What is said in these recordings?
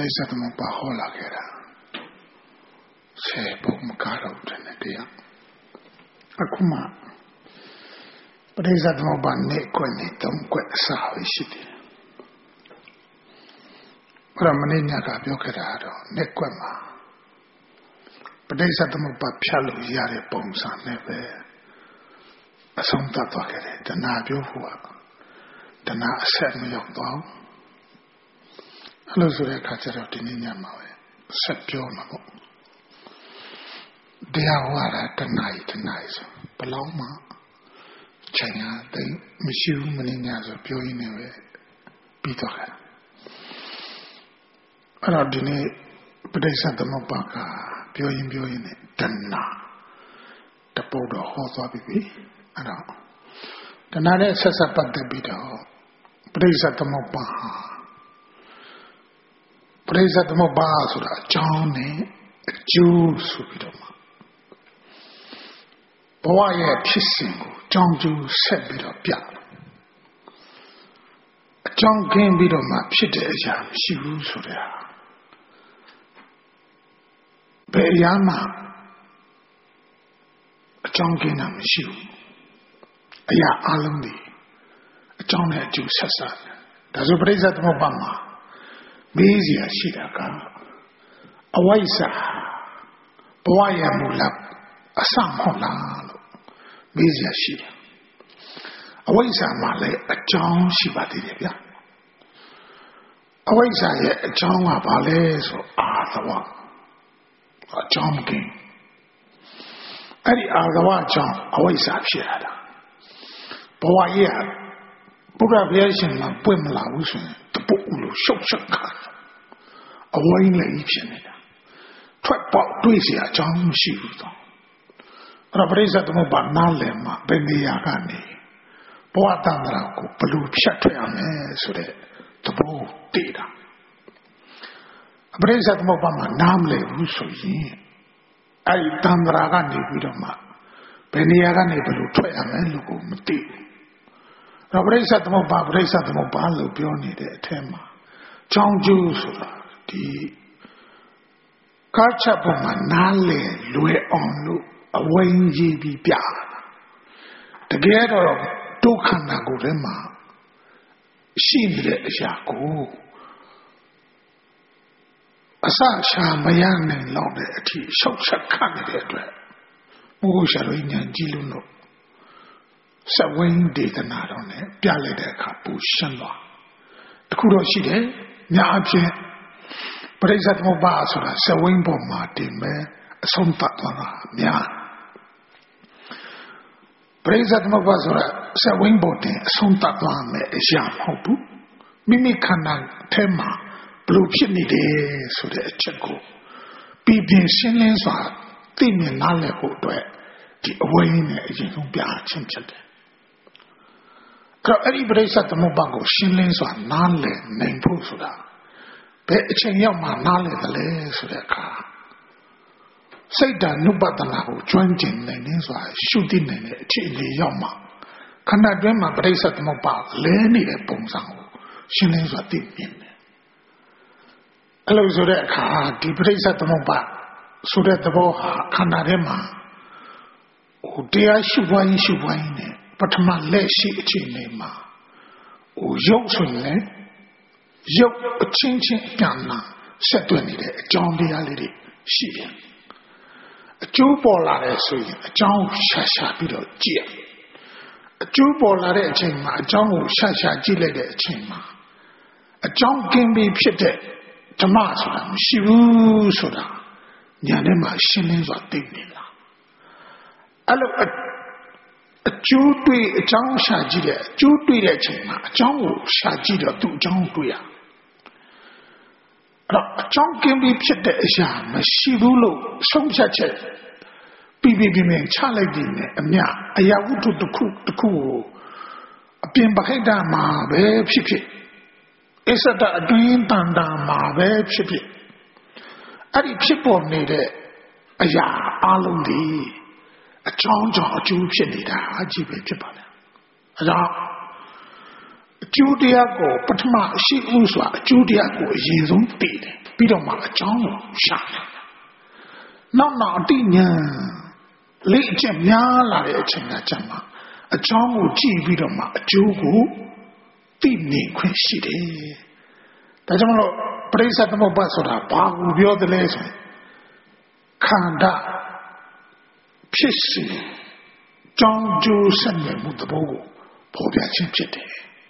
ဋိစ္စသမုပ္ပါဟောလာခဲ့တာ10ပုံမကတော့တယ်နဲ့တရားအခုမှပဋိစ္စသမုပ္ပါနဲ့ကွက်နဲ့3ကွက်အစာပဲရှိတယ်ဘုရားမင်းညကပြောခဲ့တာတော့နဲ့ကွက်မှာပဋိစ္စသမုပ္ပါဖြတ်လို့ရတဲ့ပုံစံနဲ့ပဲအဆုံးသတ်သွားခဲ့တယ်တဏှာပြောဖို့ကတဏှာအဆက်မရောက်တော့အဲ့လိုဆိုတဲ့အခါကျတော့ဒီနေ့ညမှာပဲဆက်ပြောမှာပေါ့တရားဟောတာတဏှာဆိုဘယ်လောက်မှချိန်ရတဲ့မရှိဘူးမင်းညဆိုပြောရင်းနဲ့ပဲပြီးသွားတယ်အဲ့တော့ဒီနေ့ပဋိစ္စသမုပ္ပါကပြောရင်နဲ့တဏှာတပုတ်တော့ဟောသွားပြီအဲ့တော့တဏှာနဲ့ဆက်ဆက်ပတ်သက်ပြီးတော့ပဋိစ္စသမုပ္ပါပဋိစ္စသမုပ္ပါဆိုတာအကြောင်းနဲ့အကျိုးဆိုပြီးတော့ဘဝရဲ့ဖြစ်စဉ်ကိုအကြောင်းကျိုးဆက်ပြီးတော့ပြအကြောင်းကင်းပြီးတော့မှဖြစ်တဲ့အရာမရှိဘူးဆိုတဲ့ဟာဘယ်အရာမှအကြောင်းကင်းတာမရှိဘူးအရာအလုံးတွေအကြောင်းနဲ့အကျိုးဆက်စားတယ်ဒါဆိုပဋိစ္စသမုပ္ပါမှာမေးစရာရှိတာကအဝိဇ္ဇာဘဝရဲ့မူလအစမဟုတ်လားလို့မေးစရာရှိတယ်အဝိဇ္ဇာမှာလည်းအကြောင်းရှိပါသေးတယ်ဗျာအဝိဇ္ဇာရဲ့အကြောင်းကဘာလဲဆိုအာသဝအကြောင်းကင်းအဲ့ဒီအာသဝအကြောင်းအဝိဇ္ဇာဖြစ်ရတာဘဝရဲ့ဘုရားဘုရားရှင်ကပွင့်မလာဘူးဆိုရင်တပုတ်လို့ရှုပ်ရှက်ခါအဝိုင်းလည်းဖြစ်နေတာထွက်ပေါက်တွေးเสียအကြောင်းမရှိဘူးတော့အဲ့တော့ပရိစ္ဆေသမုပ္ပါနားလည်မှာဘယ်နေရာကနေဘဝတန်ត្រာကိုဘယ်လိုဖြတ်ထွက်ရမလဲဆိုတဲ့သဘောတည်တာပရိစ္ဆေသမုပ္ပါမှာနားမလည်ဘူးဆိုရင်အဲ့ဒီတန်ត្រာကနေပြီးတော့မှဘယ်နေရာကနေဘယ်လိုထွက်ရမလဲလို့ကိုမသိဘူးပရိစ္ဆေသမုပ္ပါလို့ပြောနေတဲ့အထက်မှာကြောင်းကျိုးဆိုတာဒီကားချက်ပေါ်မှာနားလေလွယ်အောင်လို့အဝိဉ္ကြီးပြီးပြတကယ်တော့ဒုက္ခနာကိုယ်ထဲမှာရှိနေတဲ့အရာကိုအစရှာမရနိုင်တော့တဲ့အထိရှောက်ချက်ခတ်နေတဲ့အတွက်ဘုရားရှင်ဉာဏ်ကြီးလို့စဝိဉ္ဒေသနာတော်နဲ့ပြလိုက်တဲ့အခါပူရှင်းသွားတခုတော့ရှိတယ်ညာအဖြစ်ပရိစ္ဆေသမုပ္ပါဆိုတာစဝိဉ္ပေါ်မှာတင်မဲ့အဆုံးသတ်သွားတာများပရိစ္ဆေသမုပ္ပါဆိုတာစဝိဉ္ပေါ်တင်အဆုံးသတ်သွားမယ်အရာမဟုတ်ဘူးမိမိခန္ဓာထဲမှာဘလို့ဖြစ်နေတယ်ဆိုတဲ့အချက်ကိုပြီးပြင်းရှင်းလင်းစွာသိမြင်နားလည်ဖို့အတွက်ဒီအဝိဉ္နဲ့အရင်ဆုံးပြချင်းဖြစ်တယ်အဲ့ဒီပရိစ္ဆေသမုပ္ပါကိုရှင်းလင်းစွာနားလည်နိုင်ဖို့ဆိုတာဘယ်အချိန်ရောက်မှနားလည်တယ်လဲဆိုတဲ့အခါစိတ်ဓာတ်နုပဒနာကိုကျွမ်းကျင်နိုင်နေစွာရှုသိနိုင်တဲ့အခြေအနေရောက်မှခန္ဓာတွင်းမှာပရိစ္ဆေသမုပ္ပါလဲနေတဲ့ပုံစံကိုရှင်းလင်းစွာသိမြင်တယ်အဲ့လိုဆိုတဲ့အခါဒီပရိစ္ဆေသမုပ္ပါဆိုတဲ့သဘောဟာခန္ဓာထဲမှာတရားရှုပွားရင်နဲ့ပထမလက်ရှိအခြေအနေမှာရုပ်ဆိုရင်ရုပ်အချင်းချင်းပြန်လာဆက်တွဲနေတဲ့အကြောင်းတရားလေးတွေရှိတယ်အကျိုးပေါ်လာတဲ့ဆိုရင်အကြောင်းရှာပြီးတော့ကြည့်အကျိုးပေါ်လာတဲ့အချိန်မှာအကြောင်းကိုရှာကြည့်လိုက်တဲ့အချိန်မှာအကြောင်းကင်းပြီးဖြစ်တဲ့ဓမ္မဆိုတာမရှိဘူးဆိုတာညာထဲမှာရှင်းလင်းစွာသိနေလားအဲ့လိုအကျိုးတွေ့အကြောင်းရှာကြည့်တဲ့အကျိုးတွေ့တဲ့အချိန်မှာအကြောင်းကိုရှာကြည့်တော့သူ့အကြောင်းတွေ့ရအဲ့တော့အကြောင်းကင်းပြီးဖြစ်တဲ့အရာမရှိဘူးလို့ဆုံးဖြတ်ချက်ပြီးချလိုက်တယ်နဲ့အမြအရာဝတ္ထုတစ်ခုကိုအပြင်ပခိုက်တာမှာပဲဖြစ်အစ္စဒအတွင်းတန်တာမှာပဲဖြစ်အဲ့ဒီဖြစ်ပေါ်နေတဲ့အရာအလုံးတွေအကြောင်းကြောင့်အကျိုးဖြစ်နေတာအကြည့်ပဲဖြစ်ပါလေအဲဒါအကျိုးတရားကိုပထမရှိဥစွာအကျိုးတရားကိုအရင်ဆုံးသိတယ်ပြီးတော့မှအကြောင်းကိုရှာတယ်နောက်အတိညာလေ့ကျင့်များလာတဲ့အချိန်ကကြမှာအကြောင်းကိုကြည့်ပြီးတော့မှအကျိုးကိုသိမြင်ခွင့်ရှိတယ်ဒါကြောင့်မလို့ပရိစ္ဆေသမုပ္ပါဆိုတာဘာကိုပြောသလဲဆိုရင်ခန္ဓာဖြစ်စီကြောင်းကျိုးဆက်နွယ်မှုသဘောကိုပေါ်ပြခြင်းဖြစ်တယ်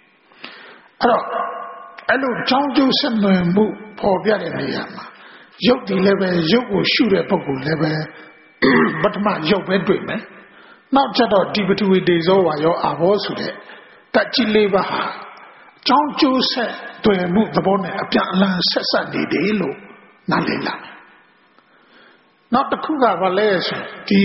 အဲ့လိုကြောင်းကျိုးဆက်နွယ်မှုပေါ်ပြတဲ့နေရာမှာရုပ်ဒီလည်းပဲရုပ်ကိုရှုတဲ့ပုဂ္ဂိုလ်လည်းပဲပထမရုပ်ပဲတွေ့မယ်နောက်ကျတော့ဒီပထဝီဒေဇောဝါရောအာဘောဆိုတဲ့တတ်ကြီးလေးပါဟာကြောင်းကျိုးဆက်တွယ်မှုသဘောနဲ့အပြန်အလှန်ဆက်ဆက်နေတယ်လို့နားလည်လာမယ်နောက်တစ်ခုကဘာလဲဆိုဒီ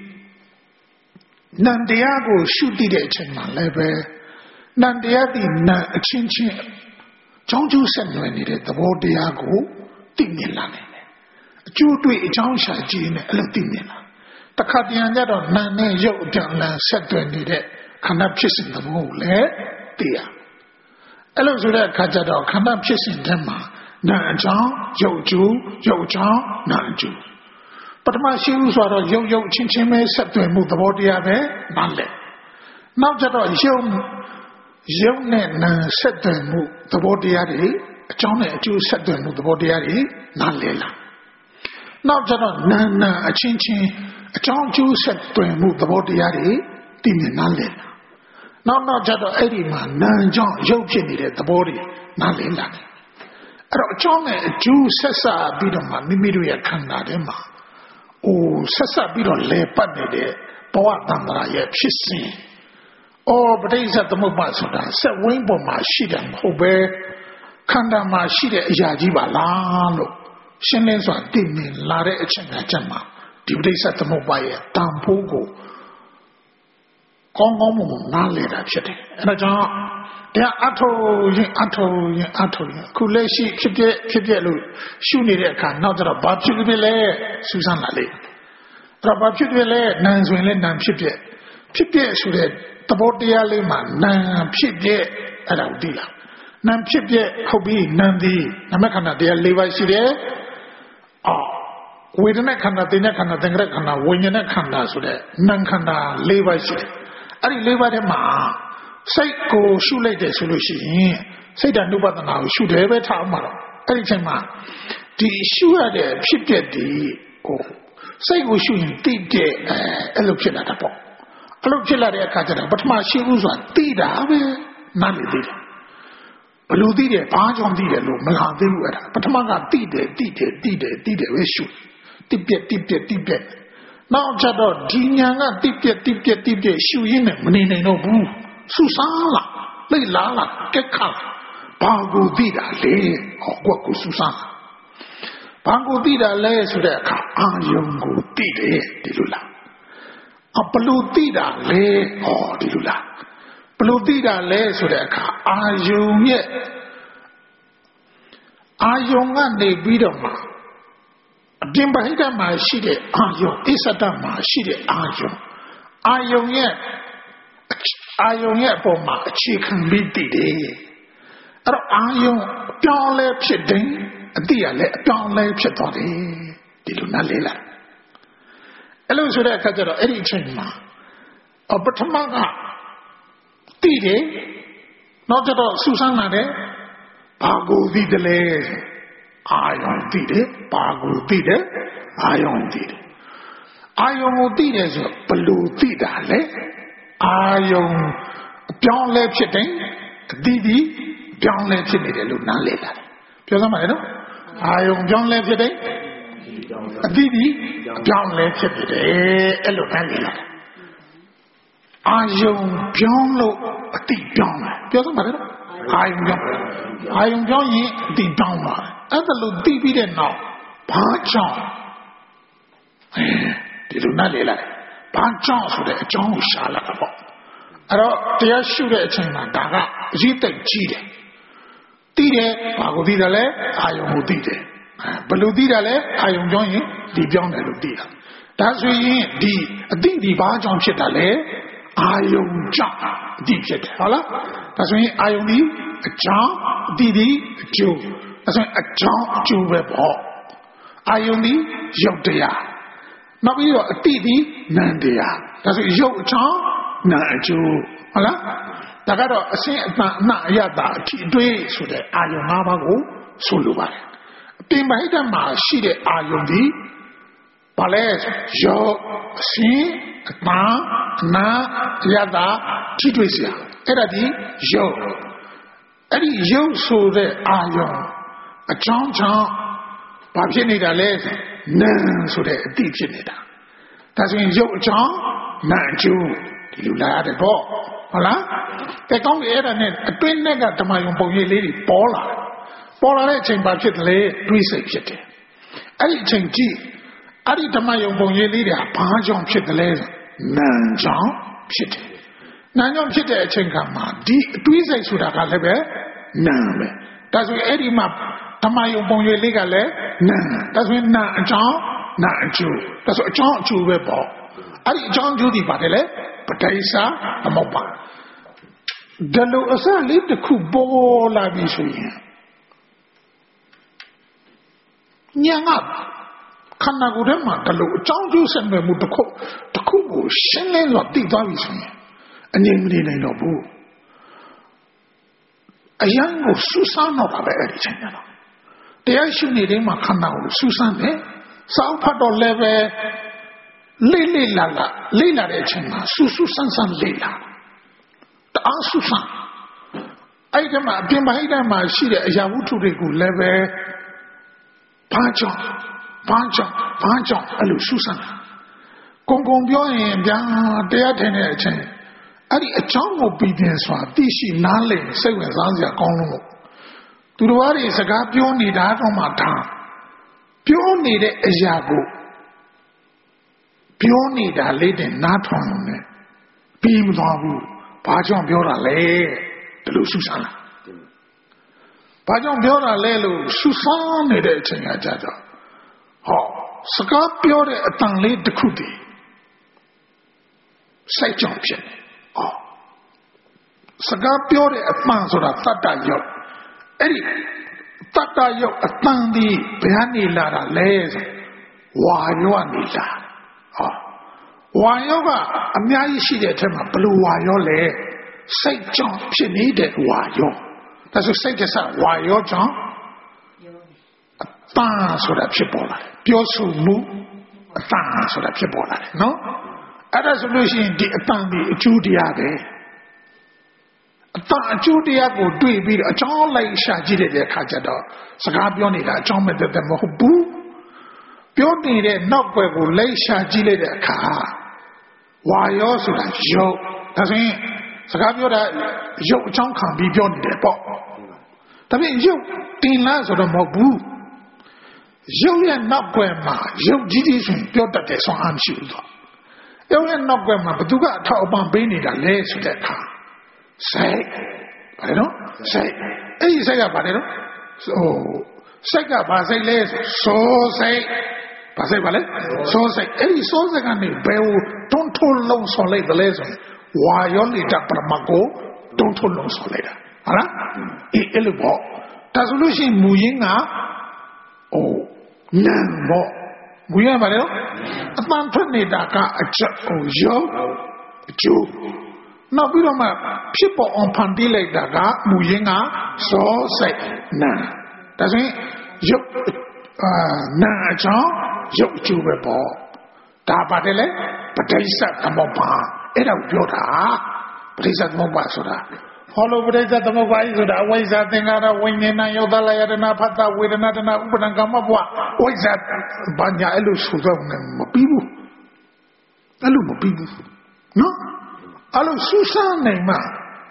နန္တရားကိုရှုတည်တဲ့အချိန်မှာလည်းပဲနန္တရားဒီနံအချင်းချင်းကြောင်းကျိုးဆက်နွယ်နေတဲ့သဘောတရားကိုသိမြင်လာနိုင်တယ်အကျိုးတွေ့အကြောင်းရှာကြည့်နေအဲ့လိုသိမြင်လာတခါတရံကြတော့နာနဲ့ရုပ်အပြန်အလှန်ဆက်တွယ်နေတဲ့ခန္ဓာဖြစ်စဉ်သဘောကိုလည်းသိရအဲ့လိုဆိုတဲ့အခါကျတော့ခန္ဓာဖြစ်စဉ်ထဲမှာနာအကြောင်းရုပ်အကျိုးရုပ်အကြောင်းနာအကျိုးပထမရှိဘူးဆိုတော့ရုပ်ချင်းချင်းပဲဆက်တွယ်မှုသဘောတရားပဲနားလည်နောက်ကျတော့ရုပ်နဲ့နာဆက်တွယ်မှုသဘောတရားတွေအကြောင်းနဲ့အကျိုးဆက်တွယ်မှုသဘောတရားတွေနားလည်လာနောက်ကျတော့နာအချင်းချင်းအကြောင်းအကျိုးဆက်တွယ်မှုသဘောတရားတွေသိမြင်နားလည်လာနောက်ကျတော့အဲ့ဒီမှာနာကြောင့်ရုပ်ဖြစ်နေတဲ့သဘောတွေနားလည်လာတယ်အဲ့တော့အကြောင်းနဲ့အကျိုးဆက်ဆက်ပြီးတော့မှမိမိတို့ရဲ့ခန္ဓာထဲမှာဆက်ဆက်ပြီးတော့လဲပတ်နေတဲ့ဘဝတန်ត្រာရဲ့ဖြစ်စဉ်ပဋိစ္စသမုပ္ပါဆိုတာစက်ဝင်းပေါ်မှာရှိတယ်မဟုတ်ပဲခန္ဓာမှာရှိတဲ့အရာကြီးပါလားလို့ရှင်းလင်းစွာသိမြင်လာတဲ့အချိန်ကကြမှာဒီပဋိစ္စသမုပ္ပါရဲ့တန်ဖိုးကိုကောင်းကောင်းမွန်မွန်နားလည်တာဖြစ်တယ်အဲဒါကြောင့်တရားအထောရင်ခုလက်ရှိဖြစ်ပြလို့ရှုနေတဲ့အခါနောက်ကျတော့ဘာဖြစ်ဖြစ်လဲစူးစမ်းလာလေအဲ့တော့ဘာဖြစ်ဖြစ်လဲနာမ်ဆိုရင်လည်းနာမ်ဖြစ်ပြဆိုတဲ့သဘောတရားလေးမှာနာမ်ဖြစ်ပြအဲ့ဒါကိုသိလာနာမ်ဖြစ်ပြဟုတ်ပြီနာမ်ဒီနာမခန္ဓာတရား၄ပါးရှိတယ်ဝေဒနာခန္ဓာသင်္ညခန္ဓာသင်္ခရခန္ဓာဝိညာဉ်ခန္ဓာဆိုတဲ့နာမ်ခန္ဓာ၄ပါးရှိတယ်အဲ့ဒီ၄ပါးထဲမှာစိတ်ကိုရှုလိုက်တယ်ဆိုလို့ရှိရင်စိတ်ဓာတ်နုပဒနာကိုရှုတယ်ပဲထားအောင်ပါတော့အဲ့ဒီချိန်မှာဒီရှုရတဲ့ဖြစ်ပျက်ဒီကိုစိတ်ကိုရှုရင်တိတဲ့အဲ့လိုဖြစ်လာတာပေါ့အဲ့လိုဖြစ်လာတဲ့အခါကျတော့ပထမရှိဘူးဆိုတာသိတာပဲနားလေသိတယ်ဘလို့သိတယ်ဘာကြောင့်သိတယ်လို့မလာသေးဘူးအဲ့ဒါပထမကသိတယ်ပဲရှုတိပြက်နောက်ကျတော့ဒီညာကတိပြက်ရှုရင်းနဲ့မနေနိုင်တော့ဘူးစူးစားလာလိတ်လားလာကက်ခါဘာကိုသိတာလဲကိုယ့်ကိုစူးစားလာဘာကိုသိတာလဲဆိုတဲ့အခါအာယုံကိုသိတယ်ဒီလိုလားဘလို့သိတာလဲဒီလိုလားဘလို့သိတာလဲဆိုတဲ့အခါအာယုံကနေပြီးတော့မှအပြင်ပဟိတမှာရှိတဲ့အာယုံအစ္ဆဒမှာရှိတဲ့အာယုံရဲ့အပေါ်မှာအခြေခံပြီးတည်တယ်အဲ့တော့အာယုံအပြောင်းလဲဖြစ်တယ်အတိရလည်းအပြောင်းလဲဖြစ်သွားတယ်ဒီလိုနားလေလာအဲ့လိုဆိုတဲ့အခါကျတော့အဲ့ဒီအချိန်မှာပထမကတည်တယ်နောက်ကျတော့စူးစမ်းလာတယ်ဘာကိုသိတယ်လဲအာယုံသိတယ်ဘာကိုသိတယ်အာယုံသိတယ်အာယုံကိုသိတယ်ဆိုဘယ်လိုသိတာလဲအာယုံအပြောင်းလဲဖြစ်တယ်အတိအပြောင်းလဲဖြစ်နေတယ်လို့နားလည်လာတယ်ပြောစမ်းပါလေနော်အာယုံပြောင်းလဲဖြစ်တယ်အတိအပြောင်းလဲဖြစ်နေတယ်အဲ့လိုနားလည်လာတယ်အာယုံပြောင်းလို့အတိပြောင်းတယ်ပြောစမ်းပါလေနော်အာယုံပြောင်းရင်အတိပြောင်းပါတယ်အဲ့ဒါလို့သိပြီးတဲ့နောက်ဘာကြောင့်ဒီလိုနားလည်လာတယ်ဘာကြောင့်ဆိုတဲ့အကြောင်းကိုရှာလာတာပေါ့အဲ့တော့တရားရှုတဲ့အချိန်မှာဒါကအရေးသိကြီးတယ်သိတယ်ဘာကိုသိတယ်လဲအာယုံကိုသိတယ်ဘယ်လိုသိတာလဲအာယုံကြောင့်ရင်ဒီပြောင်းတယ်လို့သိတာဒါဆိုရင်ဒီအတိဒီဘာကြောင့်ဖြစ်တာလဲအာယုံကြောင့်အတိဖြစ်တယ်ဟုတ်လားဒါဆိုရင်အာယုံဒီအကြောင်းအတိဒီအကျိုးဆိုရင်အကြောင်းအကျိုးပဲပေါ့အာယုန်ဒီရုပ်တရားနောက်ပြီးတော့အတိဒီနံတရားဒါဆိုရုပ်အကြောင်းနံအကျိုးဟုတ်လားဒါကတော့အစင်းအတန်အနအယတာအထီအတွေ့ဆိုတဲ့အာယုန်၅ပါးကိုဆိုလိုပါတယ်အပြင်ဘိတ်တမှာရှိတဲ့အာယုန်ဒီဘာလဲရုပ်အစင်းအတန်အနအယတာထိတွေ့စရာအဲ့ဒါဒီရုပ်အဲ့ဒီရုပ်ဆိုတဲ့အာယုန်အကြောင်းကြောင့်ဘာဖြစ်နေတာလဲနာဆိုတဲ့အတိဖြစ်နေတာဒါဆိုရင်ရုပ်အကြောင်းနာအကျိုးဒီလိုလာရတယ်ပေါ့ဟုတ်လားတဲ့ကောင်းကြီးအဲ့ဒါနဲ့အတွင်းနဲ့ကဓမ္မယုံပုံရိပ်လေးတွေပေါ်လာတဲ့အချိန်ဘာဖြစ်တယ်လဲတွေးစိတ်ဖြစ်တယ်အဲ့ဒီအချိန်ကြည့်အဲ့ဒီဓမ္မယုံပုံရိပ်လေးတွေကဘာကြောင့်ဖြစ်တယ်လဲနာကြောင့်ဖြစ်တယ်နာကြောင့်ဖြစ်တဲ့အချိန်ကမှဒီအတွေးစိတ်ဆိုတာကလည်းပဲနာပဲဒါဆိုရင်အဲ့ဒီမှာဓမ္မယုံပုံရိပ်လေးကလည်းနာဒါဆိုရင်နာအကြောင်းနာအကျိုးဒါဆိုအကြောင်းအကျိုးပဲပေါ့အဲ့ဒီအကြောင်းအကျိုးဒီပါတယ်လေပဋိစ္စသမုပ္ပါဒလိုအစလေးတစ်ခုပေါ်လာပြီဆိုရင်ညာငါခန္ဓာကိုယ်ထဲမှာဒလိုအကြောင်းကျိုးဆက်နွယ်မှုတစ်ခုကိုရှင်းလင်းစွာသိသွားပြီဆိုရင်အငြိမ်မနေနိုင်တော့ဘူးအယံကိုစူးစမ်းတော့တာပဲအဲ့ဒီချိန်ကတော့တရားရှိနေတဲ့မှာခန္ဓာကိုစူးစမ်းတယ်စောက်ဖတ်တော့လည်းပဲလေ့လာတဲ့အချိန်မှာစူးစမ်းလေ့လာတအားစူးစမ်းအဲ့ဒီမှာအပြင်ပိုင်းတိုင်းမှာရှိတဲ့အရာဝတ္ထုတွေကိုလည်းပဲဘာကြောင့်အဲ့လိုစူးစမ်းကုံပြောရင်ဗျာတရားထင်တဲ့အချိန်အဲ့ဒီအကြောင်းကိုပြီးတင်စွာသိရှိနားလည်စိတ်ဝင်စားစရာကောင်းလို့သူတော်ဘာတွေစကားပြောနေတာတော့မှထားပြောနေတဲ့အရာကိုပြောနေတာလေးတင်နားထောင်နေပြီးမသွားဘူးဘာကြောင့်ပြောတာလဲဒီလိုစူးစမ်းလာဘာကြောင့်ပြောတာလဲလို့စူးစမ်းနေတဲ့အချိန်ကကြာတော့ဟောစကားပြောတဲ့အတန်လေးတစ်ခုတည်းစိတ်ကြောင့်ဖြစ်နေစကားပြောတဲ့အပန်ဆိုတာတတ္တယုတ်အဲ့ဒီတတ္တယုတ်အတန်ဒီဘယ်ကနေလာတာလဲဆိုဝါယောကနေလာဝါယောကအများကြီးရှိတဲ့အထက်မှာဘလို့ဝါယောလဲစိတ်ကြောင့်ဖြစ်နေတဲ့ဝါယောဒါဆိုစိတ်ကစားဝါယောကြောင့်အတန်ဆိုတာဖြစ်ပေါ်လာတယ်ပြောဆိုမှုအတန်ဆိုတာဖြစ်ပေါ်လာတယ်နော်အဲ့ဒါဆိုလို့ရှိရင်ဒီအတန်ဒီအကျိုးတရားပဲအတန်အကျိုးတရားကိုတွေ့ပြီးတော့အကြောင်းလိုက်ရှာကြည့်တဲ့အခါကျတော့စကားပြောနေတာအကြောင်းမဲ့တဲ့မဟုတ်ဘူးပြောနေတဲ့နောက်ွယ်ကိုလိုက်ရှာကြည့်လိုက်တဲ့အခါဝါယောဆိုတာယုတ်ဒါဆိုရင်စကားပြောတာယုတ်အကြောင်းခံပြီးပြောနေတယ်ပေါ့ဒါပေမဲ့ယုတ်တင်လားဆိုတော့မဟုတ်ဘူးယုတ်ရဲ့နောက်ွယ်မှာယုတ်ကြီးဆိုရင်ပြောတတ်တဲ့ဆွမ်းအားမရှိဘူးတော့ယုတ်ရဲ့နောက်ွယ်မှာဘသူကအထောက်အပံ့ပေးနေတာလဲဆိုတဲ့အခါစိတ်ဘာလဲနော်စိတ်အဲ့ဒီစိတ်ကဘာလဲနော်စိတ်ကဘာစိတ်လဲစိုးစိတ်ဘာစိတ်ပါလဲစိုးစိတ်အဲ့ဒီစိုးစိတ်ကနေဘယ်ကိုတွန်းထိုးလုံးဆော်လိုက်တယ်လဲဆိုရင်ဝါယောလိတပရမကိုတွန်းထိုးလုံးဆော်လိုက်တာဟုတ်လားအဲ့လိုပေါ့ဒါဆိုလို့ရှိရင်မူရင်းကနံပေါ့မူရင်းပါလေနော်အမှန်ထွက်နေတာကအချက်ရုပ်အကျိုးနောက်ပြီးတော့မှဖြစ်ပေါ်အောင်ဖန်တီးလိုက်တာကမူရင်းကစောစိတ်နာဒါဆိုရင်ရုပ်နာအကြောင်းရုပ်အကျိုးပဲပေါ့ဒါပါတယ်လေပဋိစ္စသမုပ္ပါအဲ့ဒါကိုပြောတာပဋိစ္စသမုပ္ပါဆိုတာဟောလို့ပဋိစ္စသမုပ္ပါကြီးဆိုတာအဝိဇ္ဇာသင်္ခါရဝိညာဏယောသလယတနာဖတ်တာဝေဒနာတနာဥပဒံကမ္မဘဝဝိဇ္ဇာဘာညာအဲ့လိုဆိုတော့မပြီးဘူးအဲ့လိုမပြီးဘူးနော်အဲ့လိုစူးစမ်းနိုင်မှ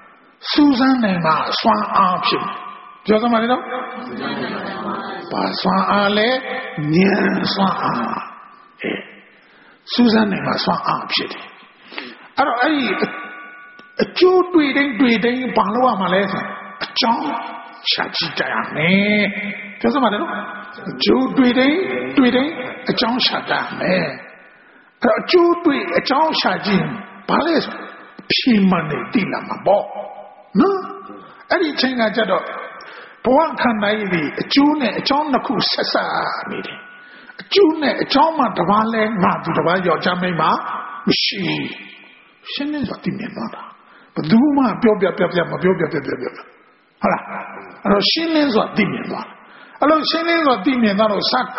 စွမ်းအားဖြစ်ပြောစမ်းပါလေနော်ဘာစွမ်းအားလဲဉာဏ်စွမ်းအားစူးစမ်းနိုင်မှစွမ်းအားဖြစ်တယ်အဲ့တော့အဲ့ဒီအကျိုးတွေ့တိုင်းဘာလို့ရမှာလဲဆိုအကြောင်းရှာကြည့်ကြရမယ်ပြောစမ်းပါလေနော်အကျိုးတွေ့တိုင်းအကြောင်းရှာကြရမယ်အဲ့တော့အကျိုးတွေ့အကြောင်းရှာကြည့်ဘာလဲဆိုဖြေမှန်နေတိလာမှာပေါ့နော်အဲ့ဒီချိန်ကကြတော့ Boan can I be a June, a John Naku Sessa meeting. A June, a John Matavale, not to the Vajo Jamema, she. She is what the Minota. But Duma, Biobia, Hala. She is what the Minota. Hello, she is what the Minota.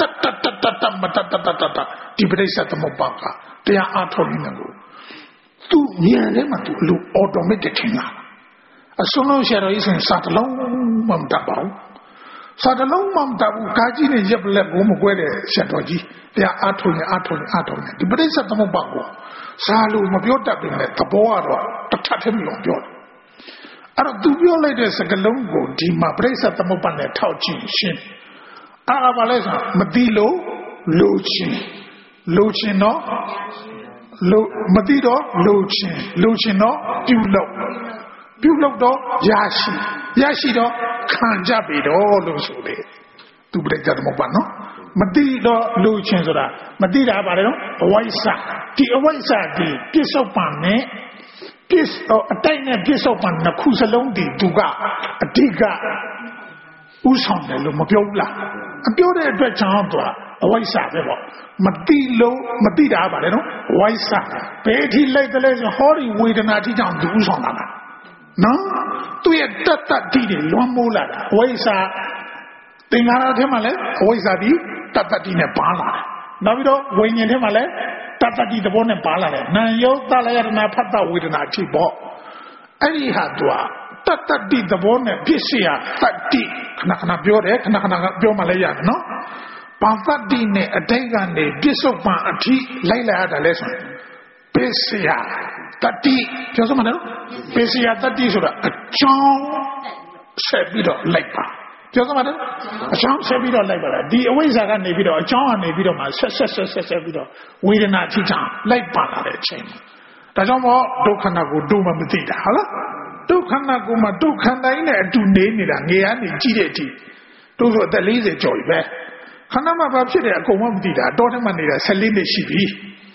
Depressa the Mobaka. They are Atolinago. သူမြင်တယ်မှာသူလူ automatic ထင်တာအဆုံးလုံးဆရာတော်ကြီးဆိုရင်စာတလုံးမှမတတ်ပါဘူးစာတလုံးမှမတတ်ဘူးကာကြီးနဲ့ရက်လက်ကိုမကွဲတဲ့ဆရာတော်ကြီးတရားအားထုတ်နေဒီပရိစ္ဆေသမုပ္ပါကိုစာလို့မပြောတတ်ပေမဲ့သဘောကတော့တစ်ထပ်ထက်မျိုးပြောတယ်အဲ့တော့သူပြောလိုက်တဲ့စကားလုံးကိုဒီမှာပရိစ္ဆေသမုပ္ပါနဲ့ထောက်ကြည့်ရှင်းအဲ့ဘာလဲဆိုမသိလို့လိုချင်တော့မသိတော့လိုချင်တော့ပြုလုပ်တော့ရရှိတော့ခံကြပြီတော့လို့ဆိုတယ်သူပြည့်ကြတယ်မဟုတ်ပါနော်မသိတော့လိုချင်ဆိုတာမသိတာပါလေနော်အဝိဇ္ဇာဒီအဝိဇ္ဇာဒီပြစ္ဆုတ်ပံနဲ့ပြစ္အတိုက်နဲ့ပြစ္ဆုတ်ပံနှစ်ခုစလုံးဒီသူကအဓိကဥဆောင်တယ်လို့မပြောဘူးလားအပြောတဲ့အတွက်ကြောင့်သူကအဝိဇ္ဇာပဲပေါ့မသိတာပါလေနော်ဝိုက်စာဘယ်ထိလိုက်တယ်လဲဆိုဟောဒီဝေဒနာတိကြောင့်သူဥဆောင်တာလားနော်သူရဲ့တတ်တိတွေလွန်မိုးလာတာဝိဇ္ဇာသင်္ခါရထဲမှာလဲဝိဇ္ဇာဒီတတ်တိနဲ့ပါလာတယ်နောက်ပြီးတော့ဝိညာဉ်ထဲမှာလဲတတ်တိသဘောနဲ့ပါလာတယ်နာယုတ်တလယတနာဖတ်တဝေဒနာချိပေါ့အဲ့ဒီဟာသူကတတ်တိသဘောနဲ့ဖြစ်เสียတတ်တိခဏပြောတယ်ခဏပြောမှလည်းရတယ်နော်ဘာသတ္တိနဲ့အတိတ်ကနေပြစ္ဆုတ်ပံအထိလိုက်လာရတာလဲဆိုပစ္စယတတ္တိပြောစမ်းမလို့ပစ္စယတတ္တိဆိုတာအကြောင်းဆက်ပြီးတော့လိုက်ပါပြောစမ်းမလို့အကြောင်းဆက်ပြီးတော့လိုက်ပါလားဒီအဝိဇ္ဇာကနေပြီးတော့အကြောင်းကနေပြီးတော့မှဆက်ပြီးတော့ဝေဒနာအထိချလိုက်ပါလာတဲ့အချိန်ဒါကြောင့်မို့ဒုက္ခနာကိုဒုမသိတာဟုတ်လားဒုက္ခနာကိုမှဒုက္ခတိုင်းနဲ့အတူနေနေတာငယ်ကနေကြည့်တဲ့အထိတို့ဆိုအသက်40ကျော်ပြီပဲခဏမှဘာဖြစ်တယ်အကုန်မသိတာတောထဲမှာနေတာ14နှစ်ရှိပြီ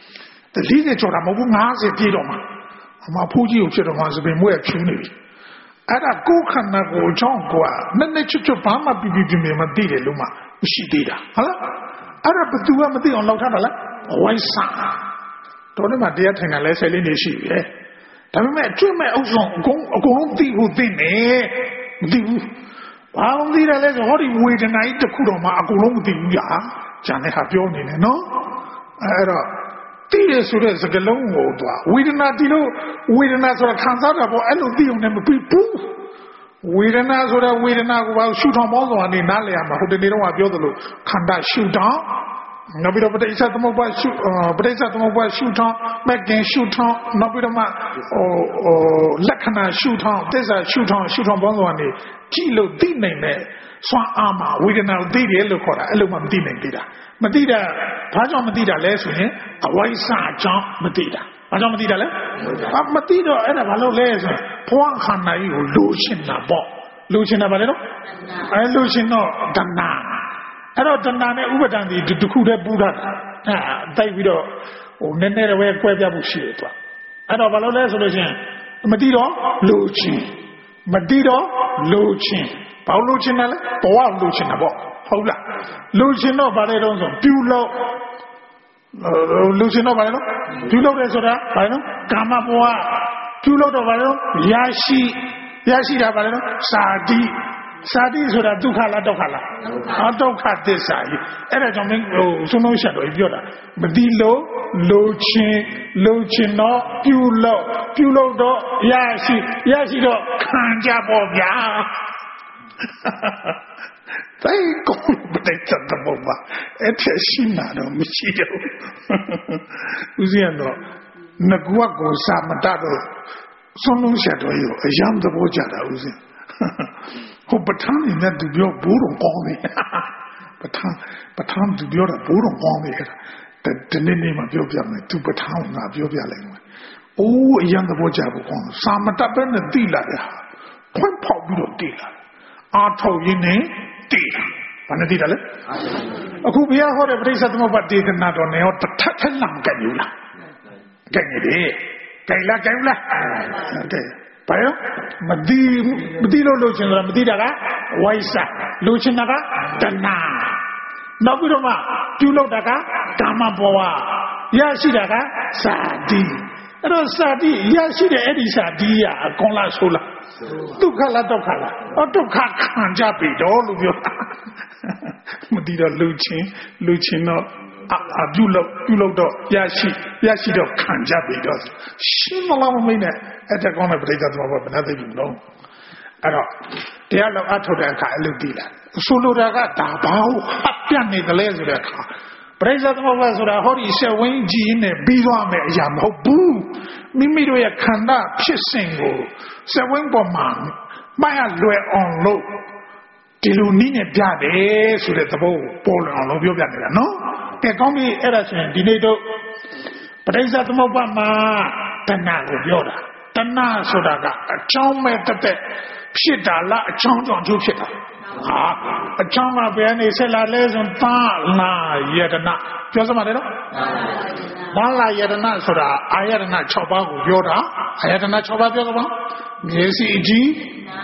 40ကျော်တာမဟုတ်ဘူး50ပြည့်တော့မှအမဖိုးကြီးကိုဖြစ်တော့မှစပင်မွေးဖြူနေပြီအဲ့ဒါကိုခန္ဓာကိုအကြောင်းကနဲ့ချွတ်ဘာမှပြပြမသိတယ်လို့မှမရှိသေးတာဟုတ်လားအဲ့ဒါဘသူကမသိအောင်လောက်ထားတာလားဝိုင်းစာတော်ထဲမှာတရားထိုင်တာလဲ14နှစ်ရှိပြီဒါပေမဲ့ကျွတ်မဲ့အုပ်ဆောင်အကုန်လုံးသိဖို့သိနေမသိဘူးဘာလို့သိတယ်လဲဆိုဟောဒီဝေဒနာကြီးတစ်ခုတော့မှအကုန်လုံးမသိဘူးကြာကျန်တဲ့ဟာပြောနေတယ်နော်အဲ့တော့သိရဆိုတဲ့စကားလုံးကိုသူဝေဒနာဒီလိုဝေဒနာဆိုတာခံစားတာပေါ့အဲ့လိုသိအောင်လည်းမပြီးဘူးဝေဒနာဆိုတာဝေဒနာကိုဘာရှုထောင်ပေါင်းစွာနေနားလည်ရမှာဟိုတနေ့တော့ပြောသလိုခန္ဓာရှုထောင်နောက်ပြီးတော့ပဋိစ္စသမုပ္ပါရှုထောင်မကင်ရှုထောင်နောက်ပြီးတော့မှလက္ခဏာရှုထောင်သစ္စာရှုထောင်ပေါင်းစွာနေကြည့်လို့သိနိုင်တဲ့စွမ်းအားမှာဝေဒနာကိုသိတယ်လို့ခေါ်တာအဲ့လိုမှမသိနိုင်သေးတာမသိတာဘာကြောင့်မသိတာလဲဆိုရင်အဝိဇ္ဇာကြောင့်မသိတာဘာကြောင့်မသိတာလဲမသိတော့အဲ့ဒါဘာလို့လဲဆိုရင်ဘဝခန္ဓာကြီးကိုလိုချင်တာပေါ့လိုချင်တာပါလေနော်အဲ့လိုချင်တော့တဏှာအဲ့တော့တဏှာနဲ့ဥပါဒံဒီတစ်ခုတည်းပူတာတိုက်ပြီးတော့ဟိုနည်းနည်းတော့ကွဲပြားမှုရှိတယ်သူအဲ့တော့ဘာလို့လဲဆိုလို့ချင်းမသိတော့လိုချင်မသိတော့လိုချင်ဘာလို့လိုချင်တယ်လဲဘဝလိုချင်တာပေါ့ဟုတ်လားလိုချင်တော့ဗါလဲတော့ဆိုပြုလို့လိုချင်တော့ဗါလဲနော်ပြုလို့တယ်ဆိုတာဗါလဲနော်ကာမဘဝပြုလို့တော့ဗါလဲနော်ရရှိတာဗါလဲနော်စာတိဆိုတာဒုက္ခလားဒုက္ခလားဒုက္ခသစ္စာကြီးအဲ့ဒါကြောင့်မင်းဟိုဆုံးလုံးရှက်တော့ပြောတာမသိလို့လိုချင်တော့ပြုလို့တော့ရရှိတော့ခံကြပေါ့ဗျာတိုင်းကောပတိတ်တမောပါအဲ့ထရှိနာတော့မရှိတော့ဦးဇင်းတော့ငကွက်ကိုစာမတတ်တော့ဆုံးလုံးရှက်တော့ရောအယံသဘောကြတာဦးဇင်းဟိုပဋ္ဌာန်းနဲ့သူပြောဘိုးတော်ကောင်းတယ်ပဋ္ဌာန်းသူပြောတာဘိုးတော်ကောင်းတယ်အဲ့ဒါဒီနေ့မှပြောပြမယ်သူပဋ္ဌာန်းကပြောပြလိုက်မယ်အိုးအယံသဘောကြဖို့ကောင်းစာမတတ်ပဲနဲ့တိလာတယ်ဖွင့်ဖောက်ပြီးတော့တိလာအာထုတ်ရင်းနဲ့တိလာဘာနဲ့တိတာလဲအခုဘုရားဟောတဲ့ပရိစ္ဆေသမုပ္ပါဒေသနာတော်နဲ့ဟောတစ်ထပ်ထက်လမ်းကြည့်ယူလားကြည့်နေတယ်ကြိုင်လားကဲဘာရောမတိလို့လို့ချင်းဆိုတာမတိတာကဝိုက်စာလို့ချင်းတာကတဏှာနောက်ပြီးတော့မှပြုလုပ်တာကကာမဘဝရရှိတာကစာတိအဲ့တော့စာတိရရှိတဲ့အဲ့ဒီစာတိရအကောင်းလားဆိုလားဒုက္ခလားဒုက္ခလားဒုက္ခခံကြပြီတော့လို့ပြောမတိတော့လူချင်းတော့ပြုလုပ်တော့ရရှိတော့ခံကြပြီတော့ရှင်းမလားမင်းနဲ့အဲ့တကောင်းတဲ့ပြိဿသမဘောဘယ်နဲ့သိပြီလို့အဲ့တော့တရားလောက်အထုတ်တဲ့အခါအလုပ်တည်လာဆိုလိုတာကဒါဘာဟုတ်ဟပ်ပြတ်နေတယ်လဲဆိုတဲ့အခါပြိဿသမဘောဆိုတာဟောဒီဆက်ဝင်းကြီးနဲ့ပြီးသွားမယ်အရာမဟုတ်ဘူးမိမိတို့ရဲ့ခန္ဓာဖြစ်စဉ်ကိုဆက်ဝင်းပေါ်မှာမရလွယ်အောင်လို့ဒီလိုနည်းနဲ့ပြတယ်ဆိုတဲ့သဘောကိုပေါ်လွင်အောင်လို့ပြောပြနေတာနော်ကဲကောင်းပြီအဲ့ဒါဆိုရင်ဒီနေ့တို့ပဋိစ္စသမုပ္ပါမှာတဏှာကိုပြောတာတဏှာဆိုတာကအကြောင်းမဲ့တက်ဖြစ်တာလားအကြောင်းကြောင့်ကျိုးဖြစ်တာဟာအကြောင်းကဘယ်နေဆက်လာလဲဆိုသာလာယတနာပြောစမှာတယ်နော်သာလာယတနာဆိုတာအာယတနာ6ပါးကိုပြောတာအာယတနာ6ပါးပြောစမှာမျက်စိကြည့်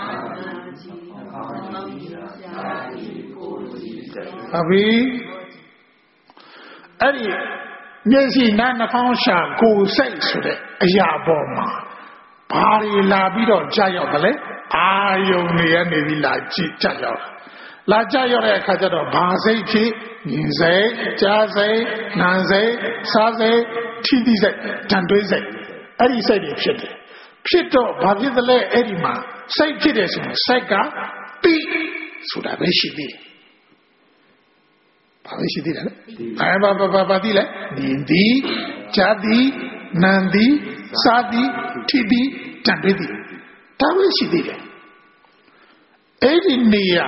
အဘိအဲ့ဒီမျက်စိနားနှာခေါင်းရှာကိုယ်စိတ်ဆိုတဲ့အရာပေါ်မှာဘာတွေလာပြီးတော့ကြာရောက်တယ်လဲအာယုန်တွေကနေပြီးလာကြည့်ကြာရောက်လာကြာရောက်တဲ့အခါကျတော့ဘာစိတ်ဖြစ်မြင်စိတ်ကြားစိတ်နားစိတ်စားစိတ်ထိတိစိတ်ဓာတ်တွေးစိတ်အဲ့ဒီစိတ်တွေဖြစ်တယ်ဖြစ်တော့ဘာဖြစ်သလဲအဲ့ဒီမှာစိတ်ဖြစ်တယ်ဆိုရင်စိတ်ကတိဆိုတာပဲရှိသေးတယ်ဘာပဲရှိသေးတယ်လဲဘာတိလဲမြင်သည်ကြားသည်နားသည်စားသည်ထိသည်ဓာတ်တွေးသည်ဒါပဲရှိသေးတယ်အဲ့ဒီနေရာ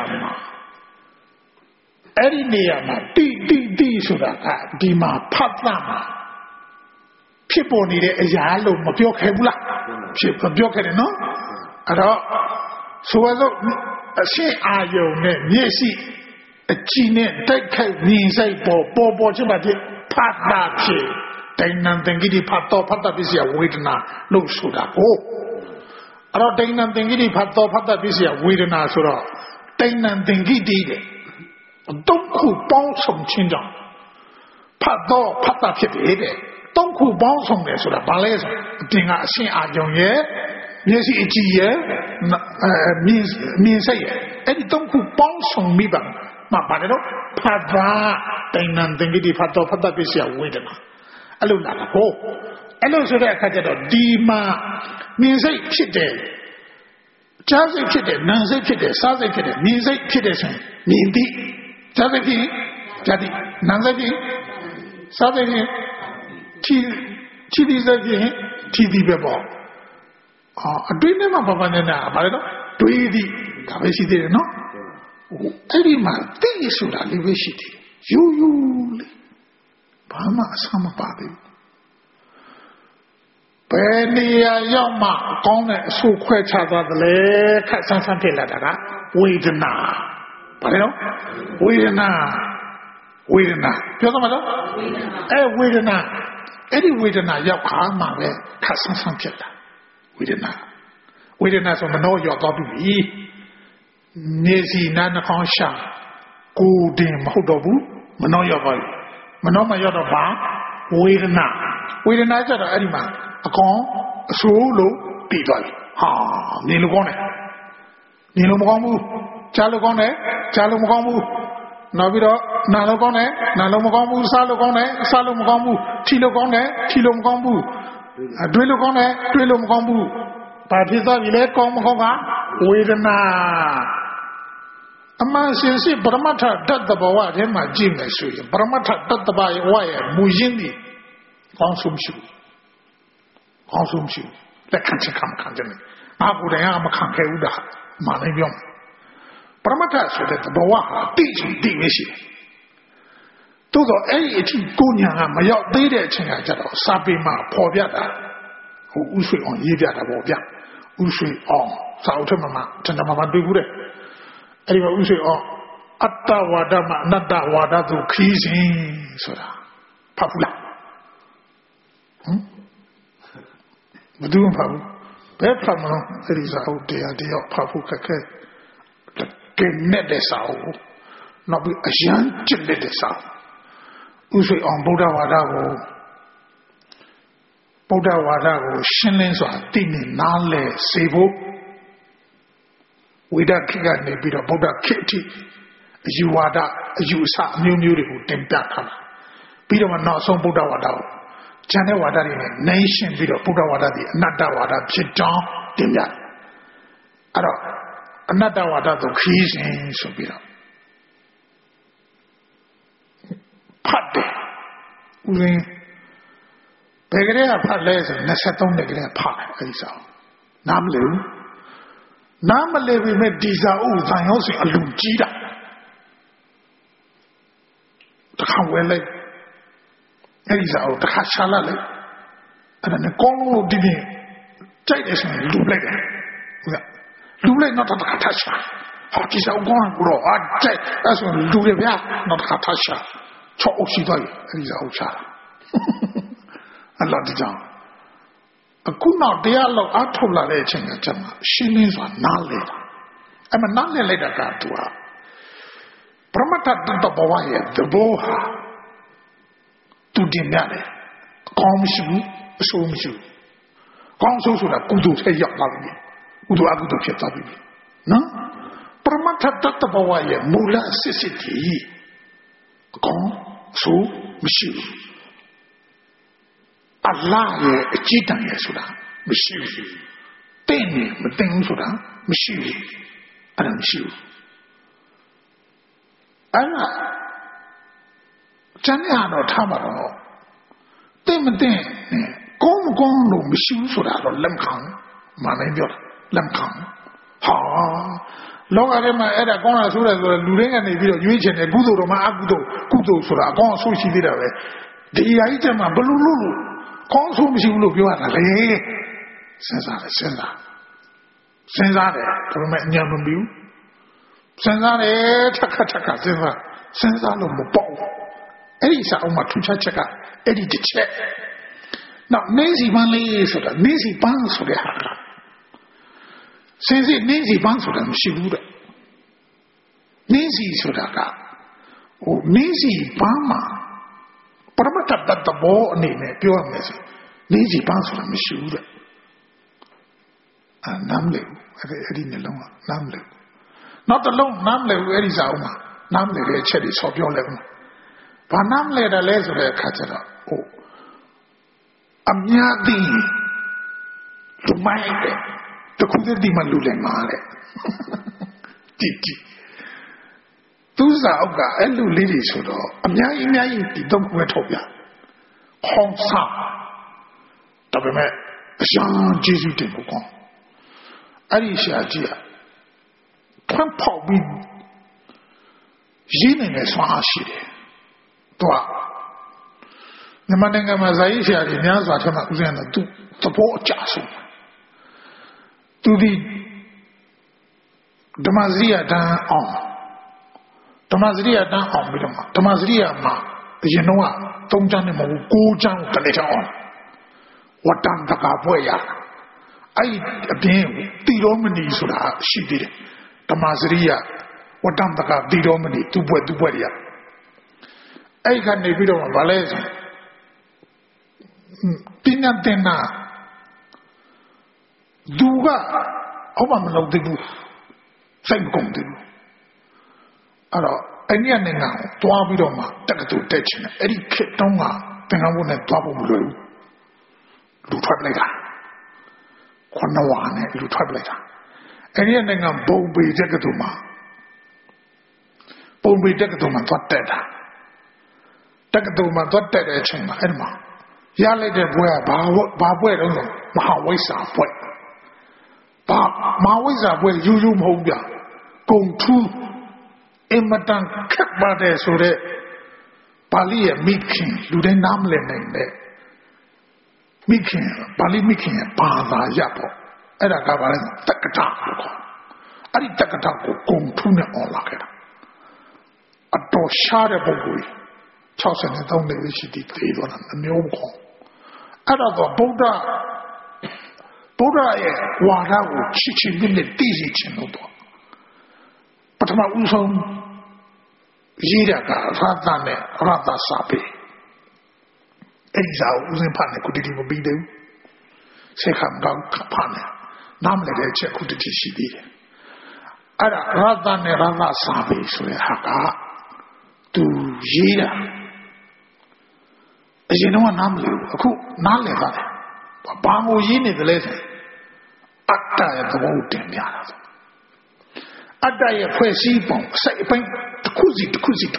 မှာတိဆိုတာကဒီမှာဖတ်တာမှာဖြစ်ပေါ်နေတဲ့အရာလို့မပြောခဲ့ဘူးလားဖြစ်ပြောခဲ့တယ်နော်အဲ့တော့ဆိုတော့အရှင်းအာယုံနဲ့မျက်စိအကြည့်နဲ့တိုက်ခိုက်မြင်စိတ်ပေါ်ချင်ပါတဲ့ဖတ်တာဖြစ်ဒိဏံသင်္ကိတိဖတ်တော်ဖတ်တာပစ္စည်းဝေဒနာလို့ဆိုတာကိုအဲ့တော့ဒိဏံသင်္ကိတိဖတ်တော်ဖတ်တာပစ္စည်းဝေဒနာဆိုတော့ဒိဏံသင်္ကိတိတဲ့တုံးခုပေါင်းစုံခြင်းကြောင့်ဖတ်တော်ဖတ်တာဖြစ်တယ်တဲ့တုံးခုပေါင်းစုံတယ်ဆိုတာဘာလဲဆိုအပြင်ကအရှင်းအာယုံရဲ့မျက်စိအကြည့်ရဲ့မြင်စိတ်ရဲ့အဲ့ဒီတုံးခုပေါင်းစုံမိပါမှာပါတယ်တော့ဖတ်တာဒိဏံသင်္ကိတိဖတ်တော်ဖတ်တာပစ္စည်းဝေဒနာအဲ့လိုလာတာဟုတ်အဲ့လိုဆိုတဲ့အခါကျတော့ဒီမှာမြင်စိတ်ဖြစ်တယ်ကြားစိတ်ဖြစ်တယ်နားစိတ်ဖြစ်တယ်စားစိတ်ဖြစ်တယ်မြင်စိတ်ဖြစ်တယ်ဆိုရင်မြင်သည်ကြားစိတ်ဖြစ်ကြားသည်နားစိတ်ဖြစ်စားစိတ်ဖြစ်ချီသည်စိတ်ဖြစ်ချီသည်ပဲပေါ့အတွင်းထဲမှာဘာနေတာဘာလဲတော့တွေးသည်ဒါပဲရှိသေးတယ်နော်အဲ့ဒီမှာသိဆိုတာလေးပဲရှိသေးတယ်ယူလေးဘာမှအဆမပါသေးဘယ်နေရာရောက်မှကောင်းတဲ့အဆုခွဲချသွားတယ်လဲခက်ဆန်းဆန်းဖြစ်လာတာကဝေဒနာဘာလဲနော်ဝေဒနာပြောသမှာတော့ဝေဒနာအဲ့ဒီဝေဒနာရောက်ခါမှပဲခက်ဆန်းဆန်းဖြစ်လာဝေဒနာဆိုမနှောရောက်သွားပြီမျက်စိနားနှာခေါင်းရှာကိုယ်တင်မဟုတ်တော့ဘူးမနှောရောက်သွားပြီမနှောမှရောက်တော့ဘာဝေဒနာကျတော့အဲ့ဒီမှာအကောင်အဆိုးလို့ပြီးသွားပြီဟာမြင်လို့ကောင်းတယ်မြင်လို့မကောင်းဘူးကြားလို့ကောင်းတယ်ကြားလို့မကောင်းဘူးနောက်ပြီးတော့နားလို့ကောင်းတယ်နားလို့မကောင်းဘူးစားလို့ကောင်းတယ်စားလို့မကောင်းဘူးထိလို့ကောင်းတယ်ထိလို့မကောင်းဘူးတွေးလို့ကောင်းတယ်တွေးလို့မကောင်းဘူးဘာဖြစ်သွားပြီလဲကောင်းမကောင်းကဝေဒနာအမှန်စင်စစ်ပရမတ္ထတတ္တဘဝထဲမှာကြည့်မယ်ဆိုရင်ပရမတ္ထတတ္တဘဝရဲ့မူရင်းဒီကောင်းဆုံးရှိလက်ခံချက်ခံတယ်ငါကိုယ်တိုင်ကမခံခဲ့ဘူးဒါမှန်တယ်ပြောပရမတ္ထဆိုတဲ့ဘဝဟာတိမရှိတယ်သို့တော့အဲ့ဒီအထိကိုညာကမရောက်သေးတဲ့အချိန်ကကျတော့စာပေမှာပေါ်ပြတာဟိုဥဆွေအောင်ရေးပြတာပေါ့ဗျဥဆွေအောင်စာအုပ်ထဲမှာတဏ္ဍမှာတွေ့ဘူးတဲ့အဲ့ဒီမှာဥဆွေအောင်အတ္တဝါဒမှာအနတ္တဝါဒသူခီးစဉ်ဆိုတာဖတ်ဘူးလားဘယ်သူမှဖတ်ဘူးဘ bẹ́ẹ̀ဖတ်မလို့အဲ့ဒီစာအုပ်တရားတယောက်ဖတ်ဖို့ခက်ခဲကဲနဲ့တဲ့စာအုပ်နောက်ပြီးအရန်ကျစ်တဲ့စာဥဆွေအောင်ဗုဒ္ဓဝါဒကိုရှင်းလင်းစွာသိနေနားလည်စေဖို့ဝိဒတ်ခေတ်ကနေပြီးတော့ဗုဒ္ဓခေတ်အထိအယူဝါဒအယူအဆအမျိုးမျိုးတွေကိုတင်ပြထားတာပြီးတော့နောက်ဆုံးဗုဒ္ဓဝါဒကိုဉာဏ်နဲ့ဝါဒတွေနဲ့နိုင်ရှင်းပြီးတော့ဗုဒ္ဓဝါဒဒီအနတ္တဝါဒဖြစ်ကြောင်းတင်ပြတယ်အဲ့တော့အနတ္တဝါဒသို့ခရီးစဉ်ဆိုပြီးတော့ဖတ်တယ်ဦးရင်းဘယ်ကလေးကဖတ်လဲဆို23နှစ်ကလေးဖတ်တယ်အဲ့ဒီစာနားမလည်ဘူးနားမလည်ပေမဲ့ဒီစာအုပ်ဇာန်ရောက်စဉ်အလူကြီးတာတခါဝဲလိုက်အဲ့ဒီစာအုပ်တခါရှာလာလိုက်အဲ့ဒါနဲ့ကောင်းလို့ဒီနေ့ကြိုက်တယ်ဆိုရင်လူလိုက်တယ်ဟုတ်ကဲ့လူလိုက်တော့တခါထရှာဟောဒီစာအုပ်ကောင်းတော့အကြိုက်အဲ့ဆိုလူရဗျာတော့တခါထရှာချောက်အုပ်ရှိသွားပြီအဲ့ဒီစာအုပ်ရှာအလောတကြောင်အခုနောက်တရားလောက်အထုတ်လာတဲ့အချိန်ကကျမှရှင်းလင်းစွာနားလည်တာအဲ့မနားလည်လိုက်တာကသူကပရမတ္ထတ္တဘဝရဲ့သဘောဟာသူတင်ရတယ်အကောင်းမရှိဘူးအဆိုးမရှိဘူးကောင်းဆိုးဆိုတာကုသိုလ်ဆက်ရောက်လာပြီကုသိုလ်အကုသိုလ်ဖြစ်သွားပြီနော်ပရမတ္ထတ္တဘဝရဲ့မူလစစ်စစ်ကြီးအကောင်းဆိုးမရှိဘူးအလ္လာဟ်ရဲ့အကြည့်တန်ရဲ့ဆိုတာမရှိဘူးတင်းနေမတင်းဘူးဆိုတာမရှိဘူးအဲ့ဒါမရှိဘူးအဲ့ဒါကျန်ရတော့ထားမှာတော့တင်းမတင်းကောင်းမကောင်းလို့မရှိဘူးဆိုတာတော့လက်ခံမနိုင်ပြောလက်ခံဟာလောကထဲမှာအဲ့ဒါကောင်းတာဆိုတယ်ဆိုတော့လူတွေကနေပြီးတော့ရွေးချယ်တယ်ကုသိုလ်တော့မှအကုသိုလ်ဆိုတာအကောင်းအဆိုးရှိသေးတာပဲဒီအရာကြီးတည်းမှာဘလို့လို့ကောင်းဆိုးမရှိဘူးလို့ပြောရတာလေစဉ်းစားတယ်ဒါပေမဲ့အညာမပြီးဘူးစဉ်းစားတယ်ထက်ခါစဉ်းစားလို့မပေါ့အဲ့ဒီစာအုပ်မှာထူးခြားချက်ကအဲ့ဒီတစ်ချက်နောက်နေစီပန်းလေးဆိုတာနေစီပန်းဆိုတဲ့ဟာကစင်စစ်နေစီပန်းဆိုတာမရှိဘူးတဲ့နေစီဆိုတာကဟိုနေစီပန်းမှာပရမတ္တတ္တဘောအနေနဲ့ပြောရမယ်ဆိုနေစီပန်းဆိုတာမရှိဘူးတဲ့နားမလည်ဘူးအဲ့ဒီနှလုံးကနားမလည်ဘူးနောက်တစ်လုံးနားမလည်ဘူးအဲ့ဒီစာအုပ်မှာနားမလည်တဲ့အချက်တွေဆော်ပြောလိုက်ဦးဘာနားမလဲတယ်လဲဆိုတဲ့အခါကျတော့ဟိုအများကြီးလူမိုက်တဲ့တခုတည်းဒီမှာလူလည်းမာတဲ့ကြည့်သူစားအုပ်ကအဲ့လူလေးတွေဆိုတော့အများကြီးဒီတော့ကိုပဲထုတ်ပြဟောင်းစားဒါပေမဲ့အရှမ်းကျေးဇူးတင်ဖို့ကောင်းအဲ့ဒီရှာကြီးကထွန်းပေါက်ပြီးရင်းနေတဲ့ဆွမ်းအားရှိတယ်တော့မြန်မာနိုင်ငံမှာဇာတိဆရာကြီးများစွာထက်မှဦးဇင်းကသူသဘောအကျဆုံးသူဒီဓမ္မစရိယတန်းအောင်ပြီးတော့ဓမ္မစရိယမှာအရင်တော့3ကျမ်းနဲ့မဟုတ်9ကျမ်းကိုတလက်ချအောင်ဝတ္တံတကပွဲရအဲ့အပြင်တိရောမဏီဆိုတာရှိသေးတယ်ဓမ္မစရိယဝတ္တံတကတိရောမဏီသူ့ဘွဲ့ရအဲ့ကနေပြီးတော့ဗာလဲဆိုပညာတင်နာသူကအောက်မှာမလုပ်သေးဘူးစိတ်ကုန်တယ်အဲ့တော့အဲ့ဒီအနေနဲ့တွားပြီးတော့မှတက္ကသိုလ်တက်ချင်တယ်အဲ့ဒီခေတ်တုန်းကသင်္ကန်းဘုတ်နဲ့တွားဖို့မလွယ်ဘူးလူထွက်လိုက်တာခွန်နဝါနဲ့လူထွက်လိုက်တာအဲ့ဒီအနေနဲ့ဘုံပေတက္ကသိုလ်မှာသွားတက်တာတက္ကသိုလ်မှာသွားတက်တဲ့အချိန်မှာအဲ့ဒီမှာရလိုက်တဲ့ဘွဲကဘာဘွဲတော့မဟာဝိဇ္ဇာဘွဲမဟာဝိဇ္ဇာဘွဲယူမဟုတ်ဗျဂုံထူးအင်မတန်ခက်ပါတယ်ဆိုတဲ့ပါဠိရဲ့မိခင်လူတိုင်းနားမလည်နိုင်တဲ့မိခင်ပါဠိမိခင်ရဲ့ဘာသာရပေါ့အဲ့ဒါကဘာလဲတက္ကထလို့ခေါ်အဲ့ဒီတက္ကထကိုဂုံထူးနဲ့អော်လာခဲ့တာအတော်ရှားတဲ့ပုဂ္ဂိုလ်63နှစ်ရှိသေးတယ်တော့အမျိုးကောအဲ့တော့ဗုဒ္ဓရားရဲ့ဝါဒကိုချစ်ချင်းနဲ့တည်စီခြင်းလို့တော့ပထမဦးဆုံးရေးတာကရတနဲ့ရတစာပေအဲ့ဒီစာကိုဦးစင်းဖတ်နေခုတည်းမပြီးသေးဘူးဆက်ခံတော့ဖတ်နေနားမလည်တဲ့ချက်ခုတည်းရှိသေးတယ်အဲ့ဒါရတနဲ့ရတစာပေဆိုတဲ့ဟာကသူရေးတာအရင်တော့နားမလည်ဘူးအခုနားလည်ပါတယ်ဘာကိုရေးနေတယ်လဲဆိုအတ္တရဲ့သဘောတင်ပြတာဆိုအတ္တရဲ့ဖွဲ့စည်းပုံစိတ်အပိုင်းတစ်ခုစီ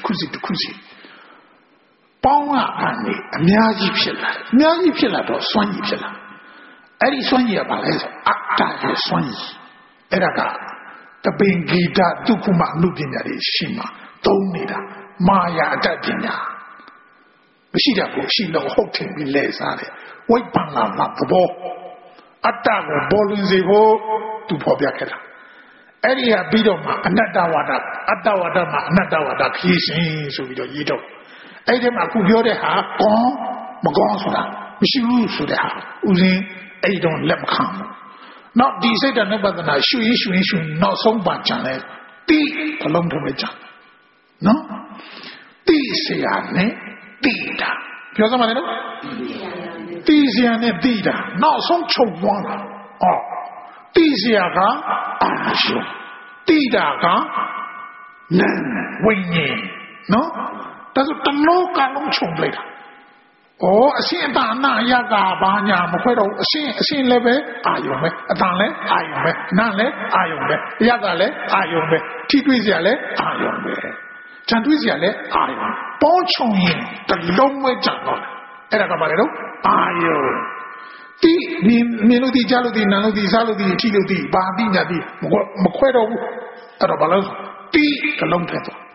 ပေါင်းလာကနေအများကြီးဖြစ်လာတယ်အများကြီးဖြစ်လာတော့စွမ်းကြီးဖြစ်လာအဲ့ဒီစွမ်းကြီးကဘာလဲဆိုအတ္တရဲ့စွမ်းကြီးအဲ့ဒါကတပင်ဂီတဒုက္ခမအမှုပညာတွေရှိမှသုံးနေတာမာယာအတ္တပညာမရှိတာကိုရှိလို့ဟုတ်တယ်ပြီးလဲစားတယ်ဝိပ္ပန္နသဘောအတ္တကိုပေါ်လွင်စေဖို့သူဖော်ပြခဲ့တာအဲ့ဒီကပြီးတော့မှအနတ္တဝါဒအတ္တဝါဒမှာအနတ္တဝါဒခီးရှင်ဆိုပြီးတော့ရေးတော့အဲ့ဒီမှာအခုပြောတဲ့ဟာကောင်းမကောင်းဆိုတာမရှိဘူးဆိုတဲ့ဟာဦးစင်းအဲ့တော့လက်မခံဘူးနောက်ဒီစိတ်ဓာတ်နဲ့ပဒနာရှုရင်နောက်ဆုံးပါကြတယ်တိအလုံးထုံးပဲကြနော်တိเสียနဲ့တိတာပြောစမ်းပါလေနော်တိเสียနဲ့တိတာနောက်ဆုံးချုပ်သွားတာတိเสียကအာရှုတိတာကနာဝိညာဉ်နော်ဒါဆိုတလုံးကလုံးခြုံပလိုက်တာအရှင်းအတန်အနာရကဘာညာမခွဲတော့အရှင်းလည်းပဲအာယုံပဲအတန်လည်းအာယုံပဲနာလည်းအာယုံပဲရကလည်းအာယုံပဲထိတွေ့စရာလည်းအာယုံပဲကြံတွေ့စရာလည်းအာယုံပေါင်းချုံရင်တလုံးဝကြံတော့အဲ့ဒါကဘာလဲတော့အာယုံတိမြင်လို့ဒီကြားလို့ဒီနားလို့ဒီစားလို့ဒီထိလို့ဒီဘာတိညာဒီမခွဲတော့ဘူးအဲ့တော့ဘာလို့တိတလုံးထဲတော့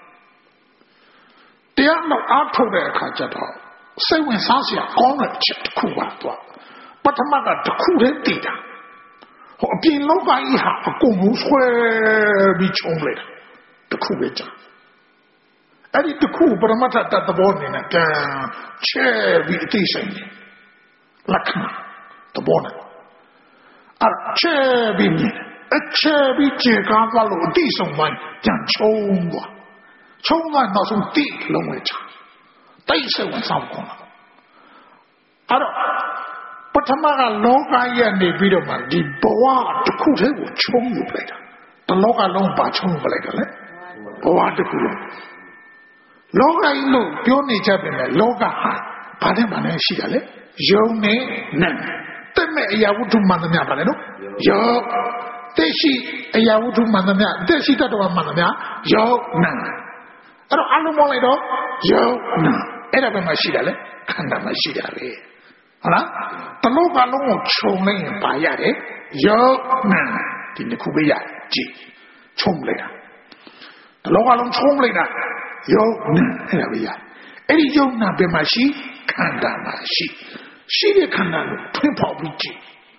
တရားတော့အားထုတ်တဲ့အခါကျတော့စိတ်ဝင်စားစရာကောင်းတဲ့ချက်တစ်ခုပါတော့ပထမကတစ်ခုတည်းတည်တာအပြင်လောကကြီးဟာအကုန်လုံးဆွဲပြီးချုံလိုက်တာတစ်ခုပဲကြာအဲ့ဒီတစ်ခုပရမတ္ထတသဘောနေနဲ့တန်ချဲပြီးအသိဆိုင်နေလက္ခဏာသဘောနဲ့အချဲပြီးမြင်အချဲပြီးကြေကားသွားလို့အသိဆုံးမှပြန်ချုံသွားချုံသွားနောက်ဆုံးတိလုံးဝချတိတ်စိတ်ဝင်စားကုန်လာအဲ့တော့ပထမကလောကရဲ့နေပြီးတော့မှဒီဘဝတစ်ခုတည်းကိုချုံယူပလိုက်တာတလောကလုံးပါချုံယူပလိုက်တယ်လေဘဝတစ်ခုလုံးလောကကြီးလို့ပြောနေကြပြီလေလောကဟာဘာနဲ့ရှိတာလေယုံနေနဲ့တက်မဲ့အရာဝတ္ထုမှန်သမျှပါလေနော်ယောတက်ရှိအရာဝတ္ထုမှန်သမျှတက်ရှိတတ်တော်မှန်သမျှယောနာအဲ့တော့အလုံးမလိုက်တော့ယောနာအဲ့ဒါပဲမှရှိတာလေခန္ဓာမှရှိတာပဲဟုတ်လားတလုံးကလုံးကိုခြုံလိုက်ရင်ပါရတယ်ယောနာဒီတစ်ခုပဲရကြည့်ခြုံလိုက်တာတလုံးကလုံးခြုံလိုက်တာယောနာအဲ့ဒါပဲရအဲ့ဒီယောနာပဲမှရှိခန္ဓာမှရှိတဲ့ခန္ဓာကိုထွင်းဖောက်ပြီးကြည့်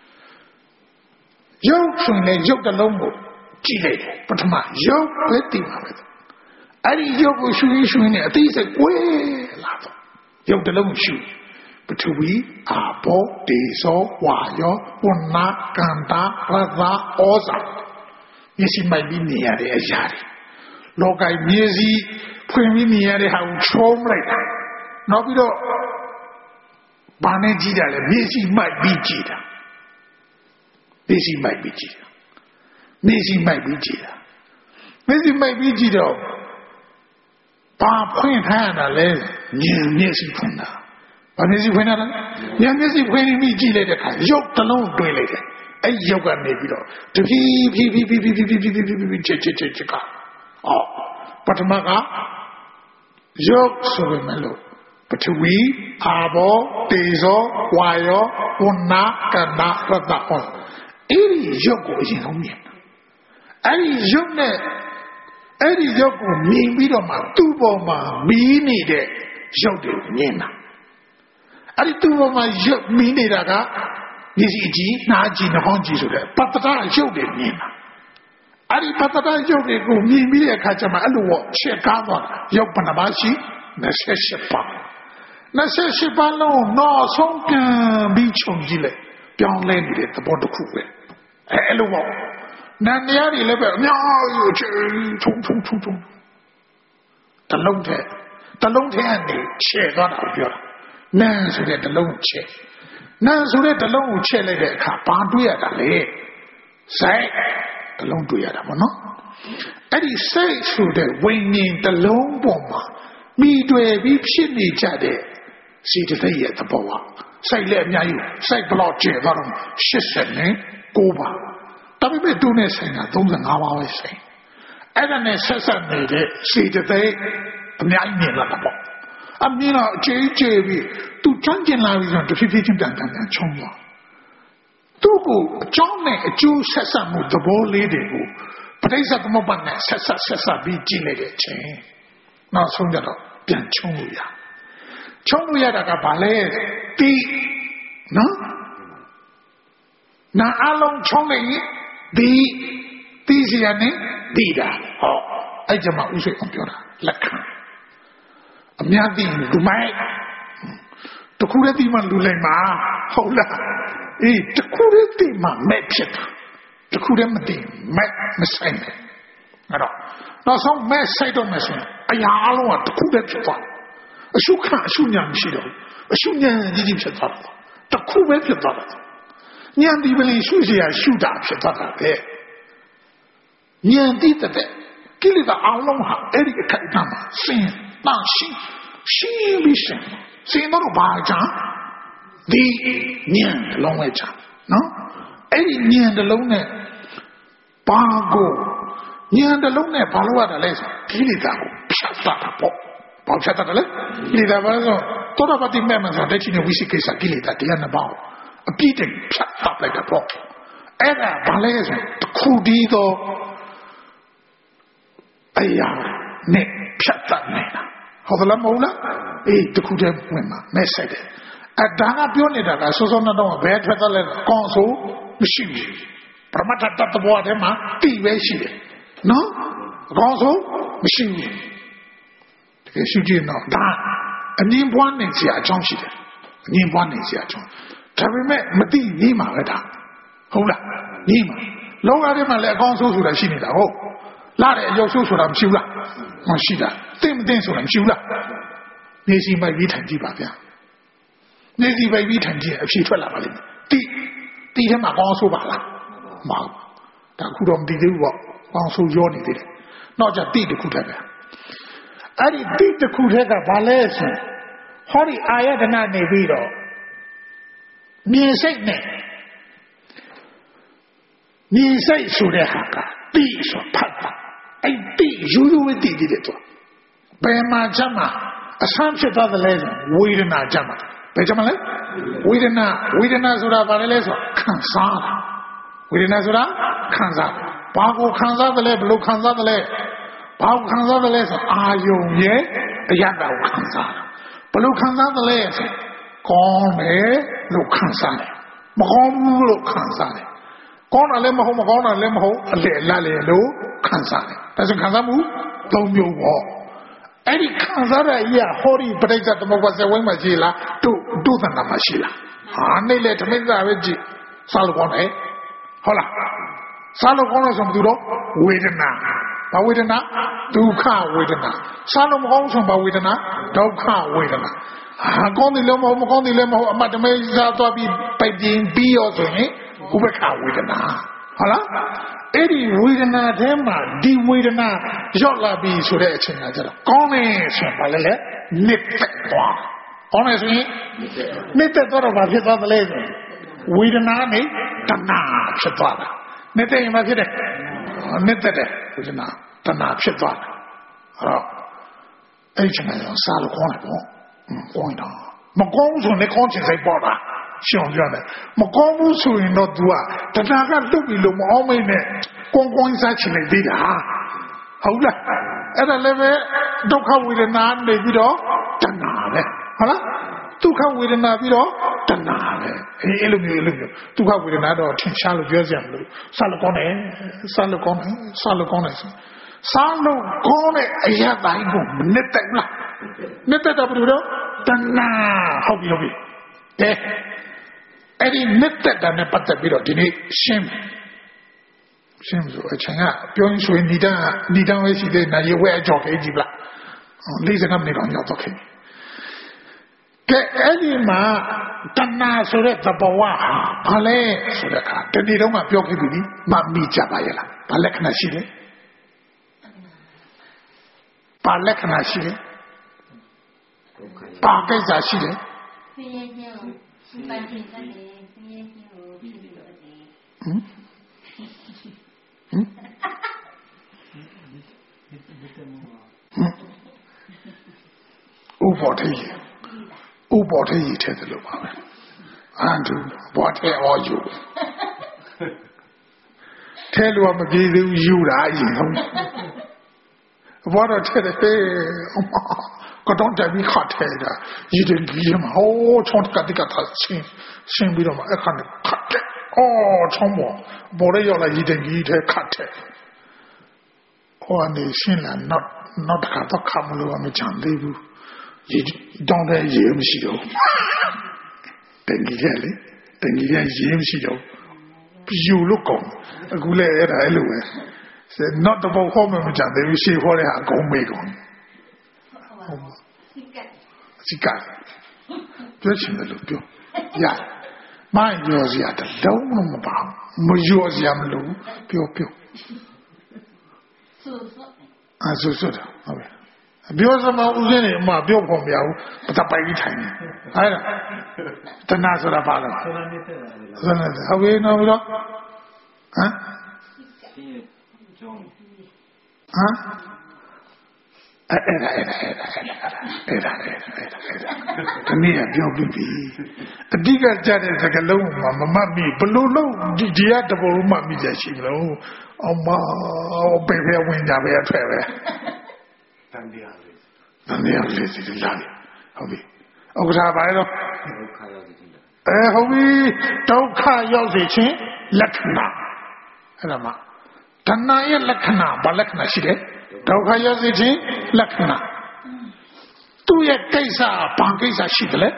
ယုတ်ဆိုရင်လည်းယုတ်တစ်လုံးကိုကြည့်လိုက်တယ်ပထမယုတ်လည်းတည်ပါပဲအဲ့ဒီယုတ်ကိုရှုရင်းနဲ့အသိစိတ်ဝဲလာတော့ယုတ်တစ်လုံးရှုပထဝီအာဘောတေဇောဝါယောဝဏ္ဏကန္တာရသဩဇာမျက်စိမိုက်ပြီးမြင်ရတဲ့အရာတွေလောကမျက်စိဖွင့်ပြီးမြင်ရတဲ့ဟာကိုချုံးလိုက်တာနောက်ပြီးတော့ဘာနဲ့ကြည့်တာလဲမျက်စိမိုက်ပြီးကြည့်တာမျက်စိမိုက်ပြီးကြည့်တာမျက်စိမိုက်ပြီးကြည့်တာမျက်စိမိုက်ပြီးကြည့်တော့ဘာဖွင့်ထားရတာလဲဉာဏ်မျက်စိဖွင့်တာဘာမျက်စိဖွင့်တာလဲဉာဏ်မျက်စိဖွင့်ပြီးကြည့်လိုက်တဲ့အခါရုပ်တစ်လုံးတွေ့လိုက်တယ်အဲ့ရုပ်ကနေပြီးတော့တဖြည်းဖြည်းချစ်ကပထမကရုပ်ဆိုပေမဲ့လို့ပထဝီအာဘောတေဇောဝါယောဝဏ္ဏကန္နာရတ္တဩအဲ့ဒီရုပ်ကိုအရင်ဆုံးမြင်အဲ့ဒီရုပ်နဲ့အဲ့ဒီရုပ်ကိုမြင်ပြီးတော့မှသူ့ပေါ်မှာမီးနေတဲ့ရုပ်တွေမြင်တာအဲ့ဒီသူ့ပေါ်မှာရုပ်မီးနေတာကမျက်စိကြည့်နားကြည့်နှာခေါင်းကြည့်ဆိုတဲ့ပတ္တရရုပ်တွေမြင်တာအဲ့ဒီပတ္တရရုပ်တွေကိုမြင်ပြီးတဲ့အခါကျမှအဲ့လိုချက်ကားသွားရုပ်ဘယ်နှပါရှိ28ပါ28ပါလုံးနောက်ဆုံးပြန်ပြီးခြုံကြည့်လိုက်ပြောင်းလဲနေတဲ့သဘောတစ်ခုပဲအဲ့လိုပေါ့နာနေရည်လည်းပဲအများကြီးချုံတလုံးထဲကနေချဲ့သွားတာပြောတာနာဆိုတဲ့တလုံးချဲ့နာဆိုတဲ့တလုံးကိုချဲ့လိုက်တဲ့အခါဘာတွေ့ရတာလဲစိတ်တလုံးတွေ့ရတာပေါ့နော်အဲ့ဒီစိတ်ဆိုတဲ့ဝိညာဉ်တလုံးပေါ်မှာမိတွေ့ပြီးဖြစ်နေကြတဲ့စိတ်တည်းရဲ့သဘောကစိတ်လည်းအများကြီးစိတ်ဘလောက်ကျသွားတော့89ပါဒါပေမဲ့သူနဲ့ဆိုင်တာ35ပါပဲဆိုင်အဲ့ဒါနဲ့ဆက်ဆက်နေတဲ့စိတ်တည်းအများကြီးမြင်လာတာပေါ့အမြင်တော့အခြေပြီးသူချမ်းကျင်လာပြီးတော့တဖြည်းဖြည်းချင်းပြန်ချုံသွားသူ့ကိုအကြောင်းနဲ့အကျိုးဆက်ဆက်မှုသဘောလေးတွေကိုပဋိစ္စသမုပ္ပါဒ်နဲ့ဆက်ဆက်ပြီးကြည့်လိုက်တဲ့အချိန်နောက်ဆုံးကြတော့ပြန်ချုံလို့ရတာကဘာလဲတီးနော်နာအလုံးချုံလိုက်ရင်တီးစီရနေတီးတာဟောအဲ့ကြမှာဥစ္စာကိုပြောတာလက်ခံအများကြီးလူမိုက်တခုတည်းဒီမှာလူလိုက်မှာဟုတ်လားအေးတခုတည်းဒီမှာမဲ့ဖြစ်တာတခုတည်းမသိမဲ့မဆိုင်ဘူးအဲ့တော့နောက်ဆုံးမဲ့ဆိုင်တော့မယ်ဆိုရင်အရာအလုံးကတခုတည်းဖြစ်သွားအရှုညာမရှိတော့ဘူးအရှုညာကြီးဖြစ်သွားတယ်တခုပဲဖြစ်သွားတယ်ဉာဏ်ဒီပလင်ရှုเสียရှုတာဖြစ်သွားတာပဲဉာဏ်တည်တဲ့ကိလေသာအလုံးဟာအဲ့ဒီအခိုက်အတန့်မှာစင်တန့်ရှင်းပြီးစင်တော့ဘာကြောင့်ဒီဉာဏ်လုံးဝချနော်အဲ့ဒီဉာဏ်တစ်လုံးနဲ့ဘာကိုဉာဏ်တစ်လုံးနဲ့ဘာလို့ရတာလဲဆိုကိလေသာကိုဖြတ်တတ်တာပေါ့ဘာဖြတ်တတ်တယ်လဲကိလေသာဘာလို့ဆိုတော့ဘာတိမဲ့မှာဆိုတဲ့ချင်းဝိသိကိစ္စကိလေသာတရားနှစ်ပါးအပြည့်တည်းဖြတ်တတ်လိုက်တာပေါ့အဲ့ဒါဘာလဲဆိုတခုတည်းသောအရာနဲ့ဖြတ်တတ်နေတာဟုတ်လားမဟုတ်လားအေးတခုတည်းဝင်မှာမဲ့ဆိုင်တယ်အဒါကပြောနေတာကစောစောတော့ဘယ်ထွက်သွားလဲကောင်းဆိုမရှိဘူးပရမတ္ထတ္တဘောထဲမှာတိပဲရှိတယ်နော်ကောင်းဆိုမရှိဘူးတကယ်ရှိကြည့်တော့ဒါအငြင်းပွားနေစရာအကြောင်းရှိတယ်အငြင်းပွားနေစရာအကြောင်းဒါပေမဲ့မသိနေမှာပဲဒါဟုတ်လားနေမှာလောကထဲမှာလည်းအကောင်းဆိုးဆိုတာရှိနေတာဟုတ်လာတဲ့အယုတ်ဆိုးဆိုတာမရှိဘူးလားမရှိတာသိမသိဆိုတာမရှိဘူးလားနေစီမိုက်ပြီးထိုင်ကြည့်ပါဗျာနေစီပိုက်ပြီးထိုင်ကြည့်အဖြေထွက်လာပါလိမ့်မယ်တီထဲမှာကောင်းဆိုးပါလားမဟုတ်ဒါခုတော့မတည်သေးဘူးပေါ့ကောင်းဆိုးရောနေသေးတယ်နောက်ကျတီတစ်ခုတည်းပဲအဲ့ဒီတီတစ်ခုတည်းကဘာလဲဆိုဟောဒီအာယတနာနေပြီးတော့မြင်စိတ်နဲ့မြင်စိတ်ဆိုတဲ့ဟာကတီဆိုဖတ်တာအဲ့တီရိုးဝဲတီတယ်တော့ဘယ်မှာချမ်းမှာအဆန်းဖြစ်သွားတယ်လဲဆိုဝေဒနာချမ်းမှာဘယ်ချမ်းမလဲဝေဒနာဆိုတာဘာလဲဆိုခံစားတာဝေဒနာဆိုတာခံစားဘာကိုခံစားတယ်လဲဘယ်လိုခံစားတယ်လဲဘာကိုခံစားတယ်လဲဆိုအာယုံရဲ့အရတာကိုခံစားတာဘယ်လိုခံစားတယ်လဲဆိုကောင်းတယ်လို့ခံစားတယ်မကောင်းဘူးလို့ခံစားတယ်ကောင်းတာလည်းမဟုတ်မကောင်းတာလည်းမဟုတ်အလေလတ်လေလို့ခံစားတယ်ဒါဆိုခံစားမှု၃မျိုးပေါ့အဲ့ဒီခံစားရရဟောဒီပဋိစ္စသမုပ္ပါဒ်ဝိုင်းမှာရှိလားတို့သဏ္ဍာန်မှာရှိလားဟာနေလေဓမ္မစာပဲကြည့်စားလို့ကောင်းတယ်ဟုတ်လားစားလို့ကောင်းလို့ဆိုမှသူတော့ဝေဒနာဘာဝေဒနာဒုက္ခဝေဒနာစားလို့မကောင်းဆိုဘာဝေဒနာဒုက္ခဝေဒနာဟာကောင်းတယ်လို့မဟုတ်မကောင်းတယ်လည်းမဟုတ်အမှတ်တမဲစားသွားပြီးပိုက်ပြင်းပြီးရောဆိုရင်ဥပ္ပခဝေဒနာဟုတ်လားအဲ့ဒီဝေဒနာထဲမှာဒီဝေဒနာရောက်လာပြီဆိုတဲ့အချိန်ကကျတော့ကောင်းတယ်ဆိုဘာလဲလဲနစ်သက်သွားကောင်းတယ်ဆိုရင်နစ်သက်သွားတော့ဘာဖြစ်သွားသလဲဆိုဝေဒနာနဲ့တဏှာဖြစ်သွားတာနစ်သက်ရင်ဘာဖြစ်တယ်နစ်သက်တယ်ဝေဒနာတဏှာဖြစ်သွားတာအဲ့တော့အဲ့ဒီချိန်ကစားလို့ကောင်းတယ်ပေါ့ကောင်းတော့မကောင်းဆိုလည်းကောင်းချင်စိတ်ပေါ်တာရှောင်ကြတယ်မကောင်းဘူးဆိုရင်တော့ तू ကတဏှာကတုတ်ပြီလို့မအောင်မင်းနဲ့ကွန်စားချင်နေသေးတာဟုတ်လားအဲ့ဒါလည်းပဲဒုက္ခဝေဒနာနေပြီးတော့တဏှာပဲဟုတ်လားဒုက္ခဝေဒနာပြီးတော့တဏှာပဲအဲ့လိုမျိုးဒုက္ခဝေဒနာတော့ထင်ရှားလို့ပြောစရာမလိုစားလို့ကောင်းတယ်စားလို့ကောင်းတဲ့အရာတိုင်းကိုမနစ်တက်ဘူးလားနစ်တက်တာဘယ်လိုတော့တဏှာဟုတ်ပြီကဲ Any net that done a patapiro, shame. Shame so a changa, Pion Shui Nida way she did, now you wear a job, Ejibla. Listen up, on your talking. Get any ma, Tana so that the Bawa, Pale, so that the Nidoma Pioki, Mammy Jabayala, Palekna Shide. Palekna Shide. Pakeza Shide. Ubote yi te de lo ba andu bote o yu te lo ma bi de yu da yin hong bo do te de ko don ta bi khat te da yi de gi ma ho chong ka ti ka ta shin bi do ma a khan de khat te o chong bo le yaw la yi de gi te khat te ko ani shin la not ka to kha mo lo ma chan de bu don't let you see you. Thank you, you look on a gule at Aloe. Said not about home, they will see what they are going to make on. She got Virgin the look. Yeah, mind yours yet, don't about yours yam low, pure. So, okay. Because of my Uzini, my bill from you, but a baby time. I the Nazara Bala. How we know? Huh? Huh? Near your baby. A digger jet is like a low mammy, below low, deatable mammy, she low. Oh, my baby, when you are Nandi lazy to lie. Hobby. Oh, Sabairo. Hobby, don't call your zitching, Lakna. Rama. Tanaya Lakna, Balakna Shide. Don't call your zitching, Lakna. Do your Kaisa, Pankisa Shidle.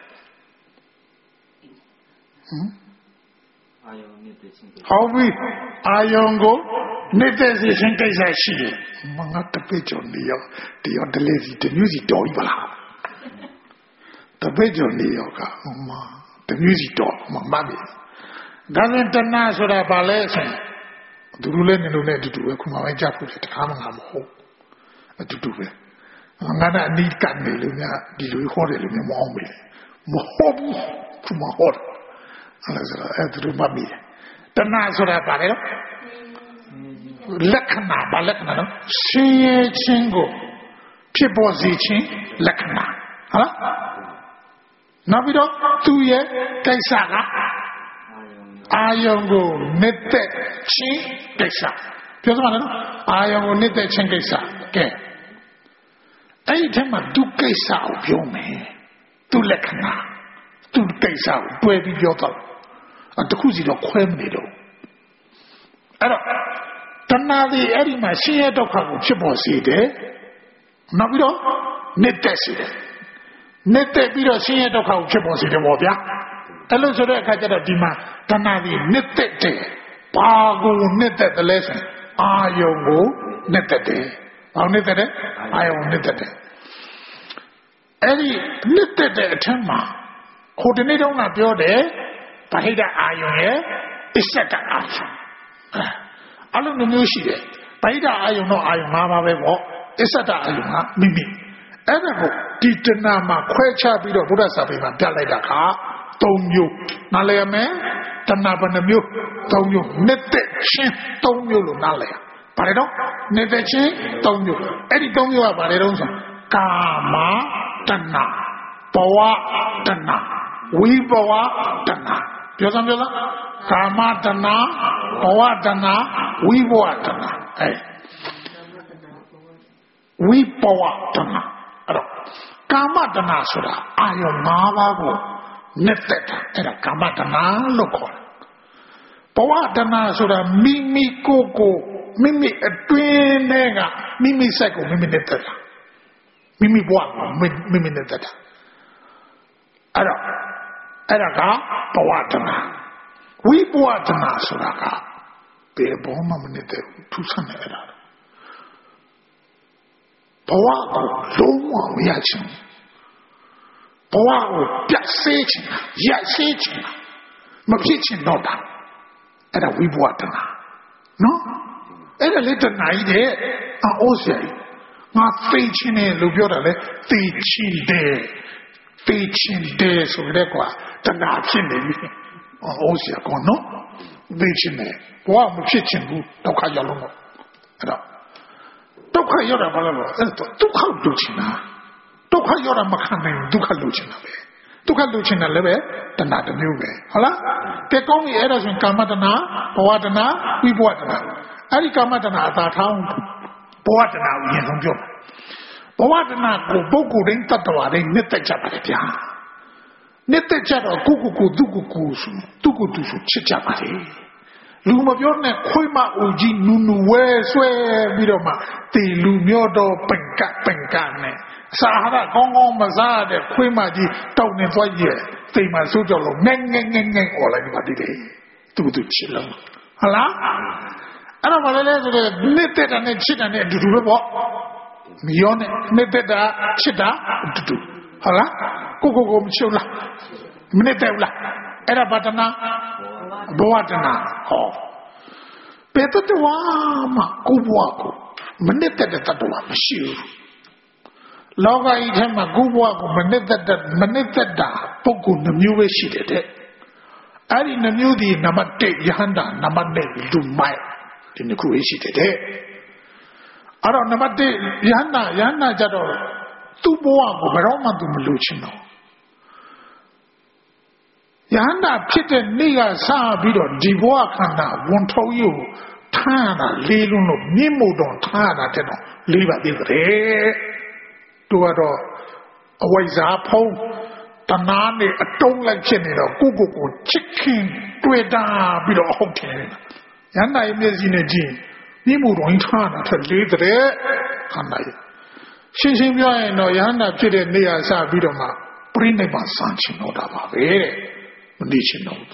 Hobby, Ayongo. Nete si shinkai sa shi manga tapejo niyo the lazy the music door ibala tapejo niyo ka the music door mama gazen tana soda ba le sin duru le ne lo ne dudu be kuma bai ja fu de ta ma nga mo ho dudu be nga na ni kan ne lo nya di lo ho de lo nya mo ong be mo ho bu kuma ho ala sara dudu ba mi tana soda ba le Lakana, Balakana, Shin Chingo, Pipo Zichin, Lakana. Navido, 2 years, Kaisaga, Ayongo, Nete, Chin, Kaisa. Piazamano, Ayongo, Nete, Chin, Kaisa. Okay. I tell my 2 Kaisa of your man, 2 Lakana, 2 Kaisa, Baby Yotal, and the Kuzido Quemido. Tanadi Erima, she had a couple of Chibosi there. Navido, Netessi. Nete Bido, she had a couple of Chibosi de Wobia. Eloso de Kajada Dima, Tanadi, Netete, Pago, Nete the lesson. Ayongo, Netete. How Netete? Ayon Netete. Eri Netete Tema, coordinate on a building, Pahida Ayon, is set an action. I don't know she Paida Ayuno Ayumama Vevo, Isata Ayuma, Mimi. Ever did Nama Quecha Bido Buddha Sabina, Daledaka, Tonyu, Naleame, Tanabanemu, Tonyu, Nete, Shin, Tonyu, Nalea. Paredo, Nete, Shin, Tonyu. Any Tonyu are Paredonsa. Kama, Tana, Poa, Tana, Weeboa, Tana. Yosamila? Kama Tana, Poa Tana. We bought them. We bought them. Kamatana Sura, Ayomava, Neteta, and a Kamatana local. Poatana Sura, Mimi Coco, Mimi a twin nega, Mimi Seco, Mimi Neteta. Mimi Boa, Mimi Neteta. Eraga Pawatana. We Pawatana Suraka. Be a bomb minute to Sanera. Pawako, Loma Yachin. Pawako, Yassachin, Yassachin. Mapichin Nota. Era we Pawatana. No? Era little night, Osei. Not teaching a Lubiorale, teaching there. Teaching there, so Lequa, the Natin, Osia, no? Teaching there. One kitchen, Toka Yalono. Toka Yora Balava, Toka Lucina. Toka Yora Macaman, Duka Lucina. Duka Lucina Leve, the Nata Nube. Hala? Take only errors in Kamatana, Poatana, we Poatana. Ari Kamatana at that town. Poatana, we have Poatana, Boku, Ring Tatawa, Netachapatia. Netacha, Kuku, Duku, Tukutu, Chichapati. Lumabione, Koima, Uji, Nunu, Swe, Vidoma, the Lumiodo, Pencane, Sahara, Gongo, Mazade, Koimaji, Town in 5 years, they must do Neng, or anybody to chill. Hala? I don't want to knitted and a chit and do the walk. Mione, knitted a chita to do. Hala? Coco Chula. Minetella. Erabatana. Boatana. Oh. Better to Wama, Kubuaku. Minetted at the one, shoe. Loga Idema Gubuaku, Minetted Poku, the new she did it. I didn't know the Namate Yahanda, Namade, do my. In the Croatia today. I don't know what they Yana Jado, two boa, Veroma to Meluchino. Yana Pitten Niga Sa Bido, Divoa Kana, won't tell you, Tana, Liluno, Nimudon, Tana, Teno, leave at the re. To a Waizapo, Tanani, a tone like Chenino, Gugu, chicken, Tweda, Bido Hotel. Yana imagine a gene. Nimu in Tana to lead the Hanai. Shinshim no Yana Pide Nia Sa Vidoma, Prineba Sanchi no Dava, Nichi no.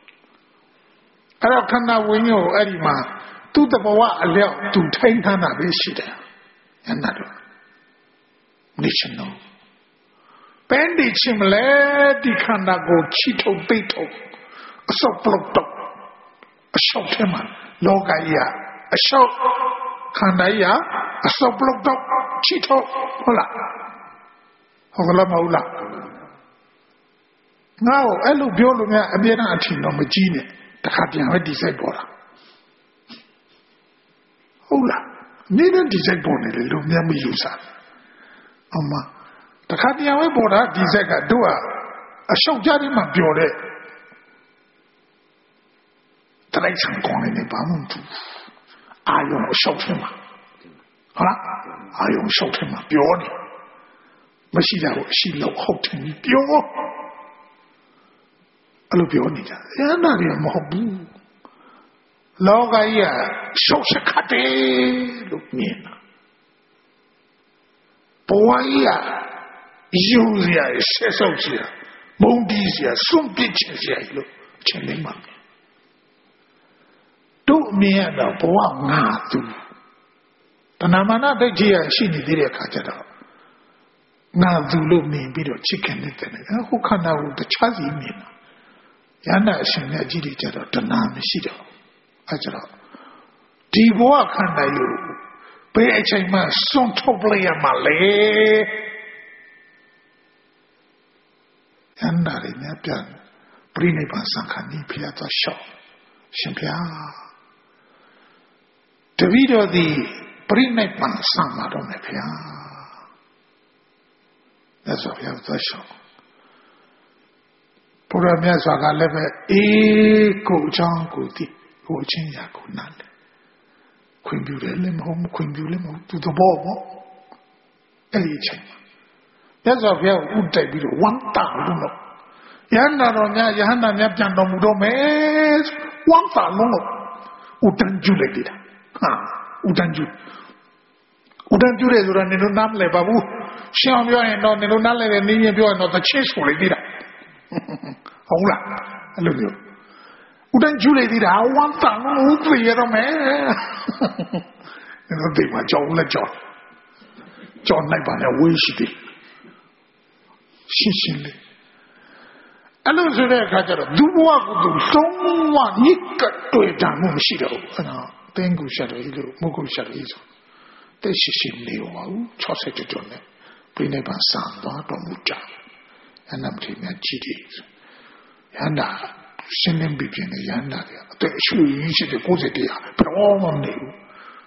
Arakana Wino Edima, to the Bawa Aleo to Taintana Vishida. Yanado Nichi no. Bendi Chimle, Dikana go Chito Beto, so plucked up. A short him, Logaya, a short Kandaya, a so blocked up, Chito, Hola. Hola Maula. Now, Elu Biolumia, Abiana Antino, Magine, the Kadian disabled. Hola. Neither disabled, Lumia Milusa. The Kadian Boda, Disaga Dua, a short Jarima Biore. I can't go in the Bamuntu. I don't shout him. I don't shout him. Bjorn. But she looked hot in Bjorn. I look Bjorn. Yanaria Mobu. Logaya, Shoshakate, look mean. Boya, Yusia, Sesosia, Mondisia, some bitches, look, Chelima. Don't me and the Boa Natu. The Namana de Gia, she did a catcher. Now, Zulu me be the chicken, who can out the Chazi mean? Yana Shana Jidija, the Namisido. Ajara. Divoa can I you? Pay a chama, son tobly a Malay. Yanda in Napian, Briniba Sankani Piata Shaw. Shimpia. The video the Briniba Sama don't appear. That's what you have to show. Puramia Saga Leve, Janguti, watching Yakunan. Quimbulim home, Quimbulim to the ball. Elichin. That's what you have to be 1,000. Yana, Yana, Yapan, Mudomes, 1,000. Utanjulated. Utanju. Utanju is running to Namle Babu. She on your end on the Nale and Nibio and the chase for it. 好啦，အဲ့လိုမျိုးဦးတန်းကျူလိုက်သေးတာဝမ်းတန်လို့သိရတော့မယ်အဲ့တော့ဒီမှာကြောက်လက်ကြောက်နိုင်ပါနဲ့ဝေးရှိတယ်ရှင်းလေးအဲ့လိုဆိုတဲ့အခါကျတော့ဒုဘဝကသူသုံးဝညစ်ကတွေ့တာမှမရှိတော့ဘူးအဲ့တော့တင်းကူရှာတယ်လို့မဟုတ်ရှာတယ်ဆိုတဲ့ရှင်းလေးပါဘူး60ကျော်နဲ့ပြိနေပါစံသွားတော်မူကြအဲ့နမထေမြတ်ကြည့်တယ်ရန္တာရှင်းလင်းပြပြနေရန္တာတယ်အဲ့အရှူကြီးရှိတဲ့90တရားဘယ်တော့မှမနေဘူး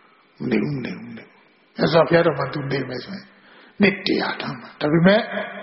အဲ့ဆိုဖျားတော်မှသူနေမယ်ဆိုရင်နှစ်တရားတမ်းဒါပေမဲ့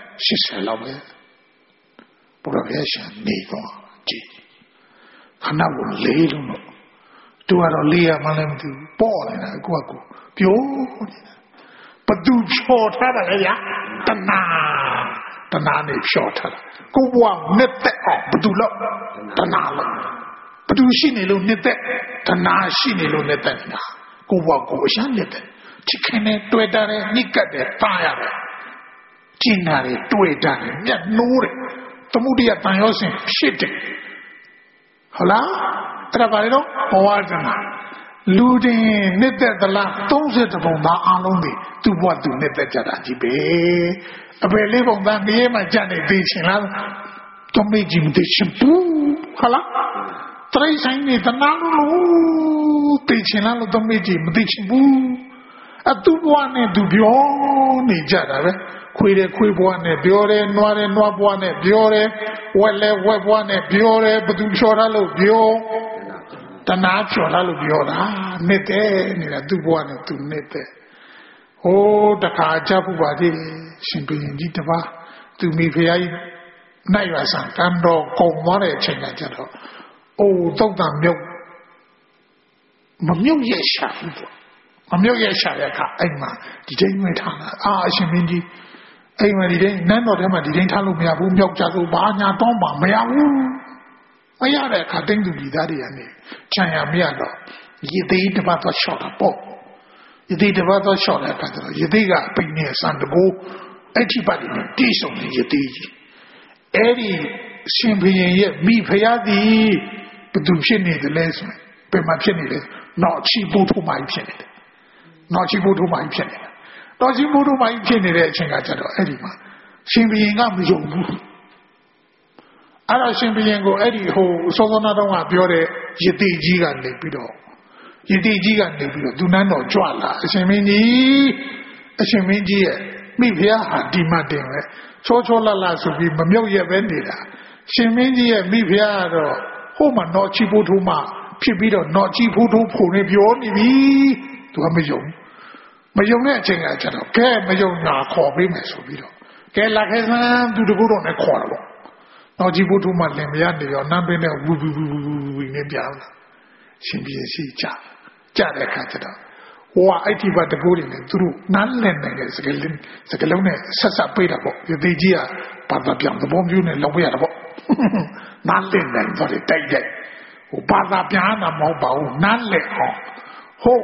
80လောက်ပဲဘုရားရဲ့ရှင်နေတော့ကြည့်ခဏကိုလေးလုံးတော့သူကတော့လေးရမှလည်းမသိဘူးပေါ့နေတာကိုကပြောနေတာဘသူချော်ထားတာလေဗျာတဏှာနဲ့ချော်ထားတာကိုဘွားနဲ့တက်အောင်ဘသူလို့တဏှာလို့ဘသူရှိနေလို့နဲ့တက်တဏှာရှိနေလို့နဲ့တက်နေတာကိုဘွားကိုအရှမ်းနဲ့တက်ချစ်ခင်နဲ့တွေ့တာနဲ့ညှိကပ်တယ်တားရတယ်ကျင်တာတွေတွေ့တာနဲ့ညက်နိုးတယ်သမုဒိယတန်ရောစင်ဖြစ်တယ်ဟုတ်လားအဲ့ဒါပါလေတော့ဘဝတဏှာလူတင်နှစ်သက်သလား30ပုံသားအလုံးတွေသူ့ဘဝသူနှစ်သက်ကြတာကြီးပဲအပေလေးပုံသားမြေးမှကြနေသိချင်လားတော့မေ့ကြည့်မသိချင်ဘူးဟုတ်လားတရိတ်ဆိုင်နေတနာလို့သိချင်လားလို့တော့မေ့ကြည့်မသိချင်ဘူးအတူဘဝနဲ့သူပြောနေကြတာပဲခွေတယ်ခွေးဘွားနဲ့ပြောတယ်နွားတယ်နွားဘွားနဲ့ပြောတယ်ဝက်လဲဝက်ဘွားနဲ့ပြောတယ်ဘသူချော်ထားလို့ပြောတနာချော်ထားလို့ပြောတာနှစ်တဲ့နေတာသူ့ဘွားနဲ့သူနှစ်တဲ့ဟိုတခါကြဖို့ပါသေးရှင်ဘုရင်ကြီးတပါးသူမိဖုရားကြီးနိုင်ရဆံကံတော်ကုံသွားတဲ့အချိန်ကကြတော့အိုးတုတ်တံမြုပ်မမြုပ်ရဲ့ရှာဘူးပေါ့မမြုပ်ရဲ့ရှာတဲ့အခါအဲ့မှာဒီတိုင်းဝင်ထားတာအရှင်မင်းကြီးအိမ်မှာဒီတိုင်းနန်းတော်ထဲမှာဒီတိုင်းထားလို့မရဘူးမြောက်ကြဆိုဘာညာတောင်းပါမရဘူးမရတဲ့အခါတင်းသူပြည်သားတွေကနေခြံရမရတော့ရသေးတပတ်တော့ရှော့တာပေါ့ရသေးတပတ်တော့ရှော့တဲ့အခါကျတော့ရသေးကပိနေစံတကူအဲ့ဒီပတ်နေတိဆုံနေရသေးကြီးအဲ့ဒီရှင်ဘုရင်ရဲ့မိဖုရားသည်ဘသူဖြစ်နေတယ်လဲဆိုရင်ဘယ်မှာဖြစ်နေလဲတော့ချီပို့ထုမိုင်းဖြစ်နေတယ်တော့ချီပို့ထုမိုင်းဖြစ်နေတယ်တော်ကြီးမိုးတို့မှဖြစ်နေတဲ့အချိန်ကကျတော့အဲ့ဒီမှာရှင်ဘုရင်ကမယုံဘူးအဲ့တော့ရှင်ဘုရင်ကိုအဲ့ဒီဟိုစောစောနာတော့ကပြောတဲ့ယတိကြီးကနေပြီးတော့သူနန်းတော်ကြွလာအရှင်မင်းကြီးရဲ့မိဖုရားဟာဒီမှတင်ပဲချောလာဆိုပြီးမမြုပ်ရက်ပဲနေတာရှင်မင်းကြီးရဲ့မိဖုရားကတော့ဟိုမှာတော့ချီပို့ထုမှဖြစ်ပြီးတော့တော့ချီပို့ထုဖို့နေပြောနေပြီသူကမယုံတဲ့အချိန်ကကျတော့ကဲမယုံနာခေါ်ပေးမယ်ဆိုပြီးတော့ကဲလာခဲ့စမ်းသူတကူတော့နဲ့ခေါ်တာပေါ့တော့ကြည့်ဖို့ထုမှလင်မရနေရောနန်းပင်းနဲ့ဝူနေပြန်လာရှင်ပြည့်စီကြတဲ့အခါကျတော့ဟိုကအဲ့ဒီဘတကူတွေနဲ့သူတို့နန်းလင်နေတဲ့စကလုံးနဲ့ဆက်ပေးတာပေါ့ဒီသေးကြီးကဘာသာပြန်သဘောမျိုးနဲ့လောက်ရတာပေါ့နန်းလင်နေဆိုတဲ့တိုက်ဟိုဘာသာပြန်တာမဟုတ်ပါဘူးနန်းလင်အောင်ဟုတ်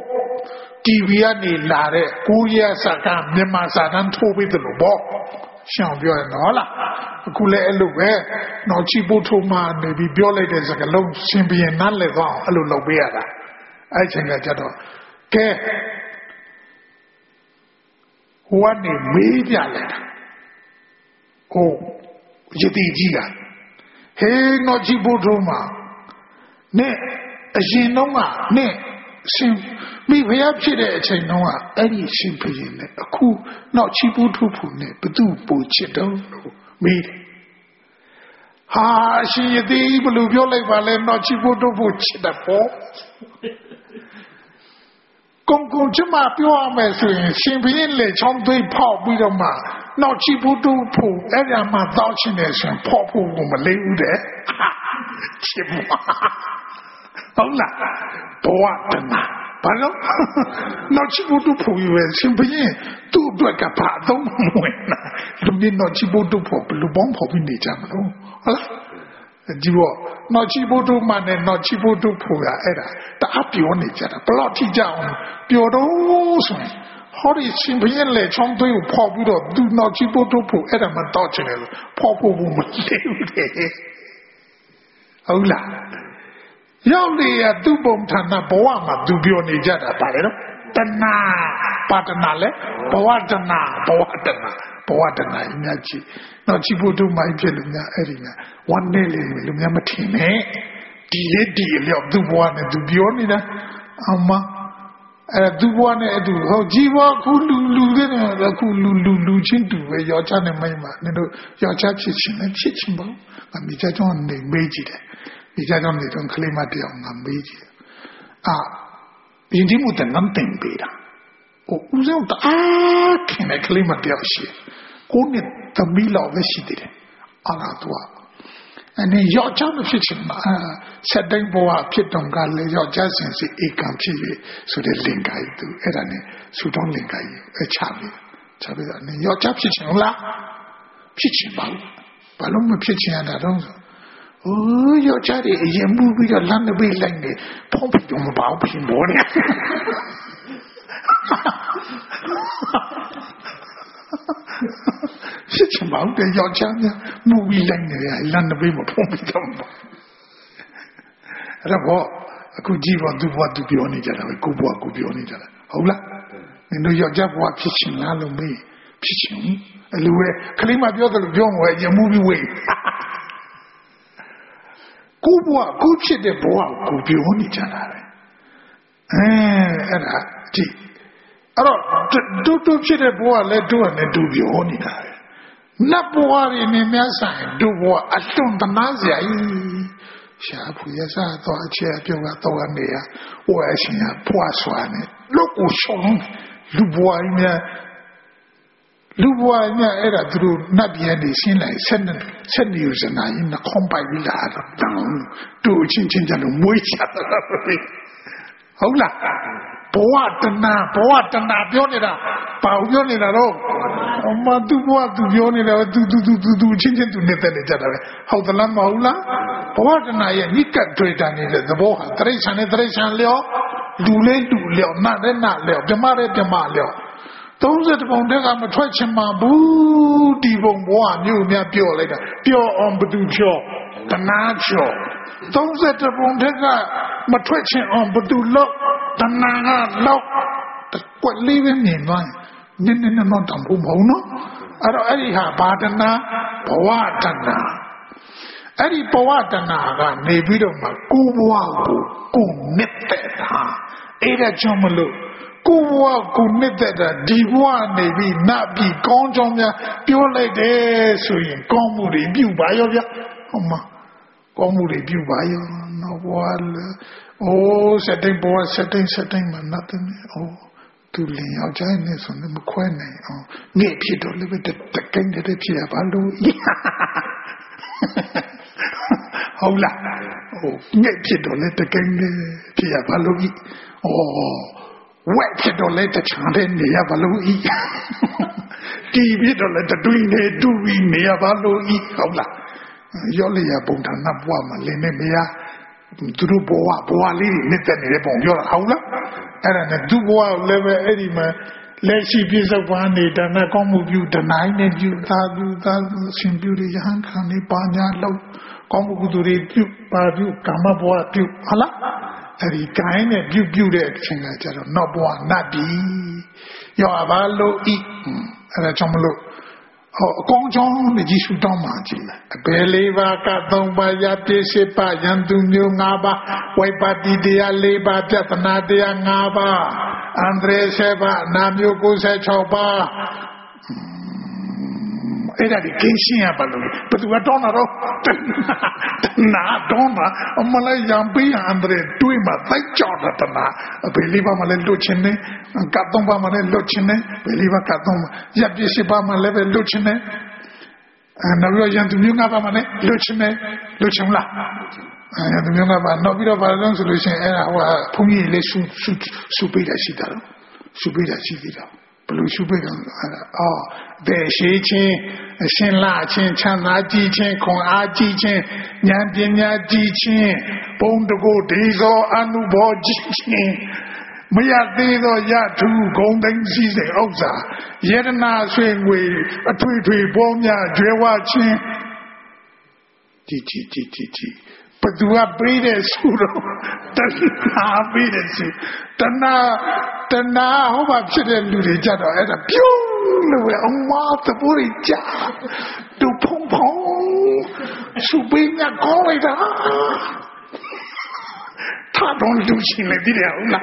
TV ကနေလာတဲ့ကိုရီးယားစာကမြန်မာစာတန်းထိုးပေးတယ်လို့ပေါ့ရှောင်းပြောရနော်လားအခုလည်းအဲ့လိုပဲတော့ချီပို့ထိုးမှနေပြီးပြောလိုက်တဲ့စကားလုံးရှင်ဘုရင်နားလည်သွားအောင်အဲ့လိုလုပ်ပေးရတာအဲ့ချိန်ကကြတော့ကဲဟိုကနေမေးပြလိုက်တာဟိုယတိကြီးကဟေးတော့ချီပို့ထိုးမှနဲ့အရင်တော့ကနဲ့ရှင်မိဖုရားဖြစ်တဲ့အချိန်တုန်းကအဲ့ဒီရှင်ဘုရင်နဲ့အခုနောက်ချီပူထုဖူနဲ့ဘသူပူချစ်တော့လို့မေးဟာရှင်ယတိဘယ်လိုပြောလိုက်ပါလဲနောက်ချီပူထုဖူချစ်တယ်ပေါ့ကုံချမပြောရမယ်ဆိုရင်ရှင်ဘုရင်လေချောင်းသွေးဖောက်ပြီးတော့မှနောက်ချီပူထုဖူအဲ့ဒါမှတောက်ချင်တယ်ဆိုရင်ဖောက်ဖို့ကိုမလေးဘူးတဲ့ချစ်ပါဟုတ်လားဘဝတဏှာဘာလို့နောက်ချီဖို့တို့ဖို့ရွယ်ရှင်ဘုရင်သူ့အတွက်ကဘာအသုံးမဝင်လားလူတွေနောက်ချီဖို့တို့ဖို့ဘယ်လိုပေါင်းဖို့ပြီးနေကြမလို့ဟုတ်လားဒီတော့နောက်ချီဖို့တို့မှနဲ့နောက်ချီဖို့တို့ဖို့ရအဲ့ဒါတအားပြောနေကြတာဘယ်တော့ထိကြအောင်ပြောတော့ဆိုရင်ဟောဒီရှင်ဘုရင်လေချောင်းသွေးကိုဖောက်ပြီးတော့သူနောက်ချီဖို့တို့ဖို့အဲ့ဒါမှတော့ချင်တယ်လို့ဖောက်ဖို့မလေးဘူးတဲ့好啦，要你呀，都帮他那不忘嘛，都表你家的打来了，等呐，把的拿来，不忘的拿，不忘的拿，不忘的拿，人家去，那去不都买片人家哎人家，วันนี้เลย人家没听呢，地了都不忘的都表你呢，阿妈。都不呢，都好，几万苦噜的呢，那苦噜钱多哎，要钱的没嘛，那都要钱撇钱吧，啊，你家种你没几的，你家种那种克里马掉啊没几的，啊，人家没得能等别的，我讲的啊，看那克里马掉些，过年他没老个些的，阿拉多。你要讲的事情嘛，设定不啊，偏动干了，要加上是一干譬如说的灵感都，那呢，说当灵感有差别的，你要讲事情啦，事情吧，把那么事情那种，要加的也目标要懒得被懒的，碰不动把我拼搏的，事情忙的要讲的，目标懒的呀，懒得被我碰不动嘛。然后，估计我都表你家了，估表你家了。好了，你都要讲话脾气哪了没？脾气，路哎，克里马表的表我也目标为，估批的不啊，估表你家了。那这。都批的不啊，来都表你了。那不啊，你面上都我啊，懂得哪些？下铺也是多少钱？表啊多少年啊？我还想呀，不啊算呢。如果凶，如果哎啦，都那边的先来，真的有人啊，因那空白的啦，都轻轻在那摸一下的好啦。不啊，等呐，表你了，保表你了喽。我们都不啊，都表你了，都，轻轻都你在你家的，好的啦，好啦。不啊，等呐也，你敢对着你的，怎么哈？得上了，路了，拿了，别骂了。都是这帮人俺们赚钱嘛，不地方不啊，有面表来的，表俺不都票，不拿票。都是这帮人俺们赚钱俺不都捞。但那个老，怪里边年段，你那当不好呢？而且还把的那不挖的那，而且不挖的那个那边的嘛，古挖古灭的他，哎呀，怎么了？古挖古灭的地挖那边那边刚中间表来的，所以刚木的表白要不要？好吗？刚木的表白要，那完了。设定不啊？设定嘛，那的呢？都连要在那说那么快呢？你批到那个的跟着的批啊，把路一，好啦，你批到那的跟着批啊，把路一，外批到那的长的你啊，把路一，地批到那的对呢，对你啊，把路一，好啦，要你也帮他那不嘛，你那没呀？都不啊，你在你的朋友了，好了，那都不啊，那边哎你们来西边上玩的，但那光目标的哪一年就他新标的很看你把人老，光目标的标把标干嘛不啊标，好了，你干呢标的现在叫做那不啊那比，要把路一，怎么路？光中你技术到马进来，别里巴卡东巴呀，别些巴yan tu牛阿巴，外巴弟弟呀，里巴别的那的呀阿巴，安德些巴那牛古些草巴，哎呀，你更新啊，不是我到那了，那到那，我们来养贝安德对嘛，再叫他的那，别里巴嘛来录钱呢。卡东巴嘛来录钱呢，别里巴卡东嘛，也别些巴嘛来别录钱呢，那个样子牛阿巴嘛来录钱呢，录钱啦，样子牛阿巴，那边的巴人是录钱，我同意来苏贝的西的，不如苏贝的，对谁钱，先拿钱，抢拿几钱，空阿几钱，两边几钱，帮这个地上安努包几钱。没有得到亚土功能西的欧萨，也得拿水为推包面绝话钱， But do I breathe a pseudo? Tana breathe a pseudo. Tana, how much did you do? At a pew, the Burija, to pong pong, Subina Goida. Don't do she let it out.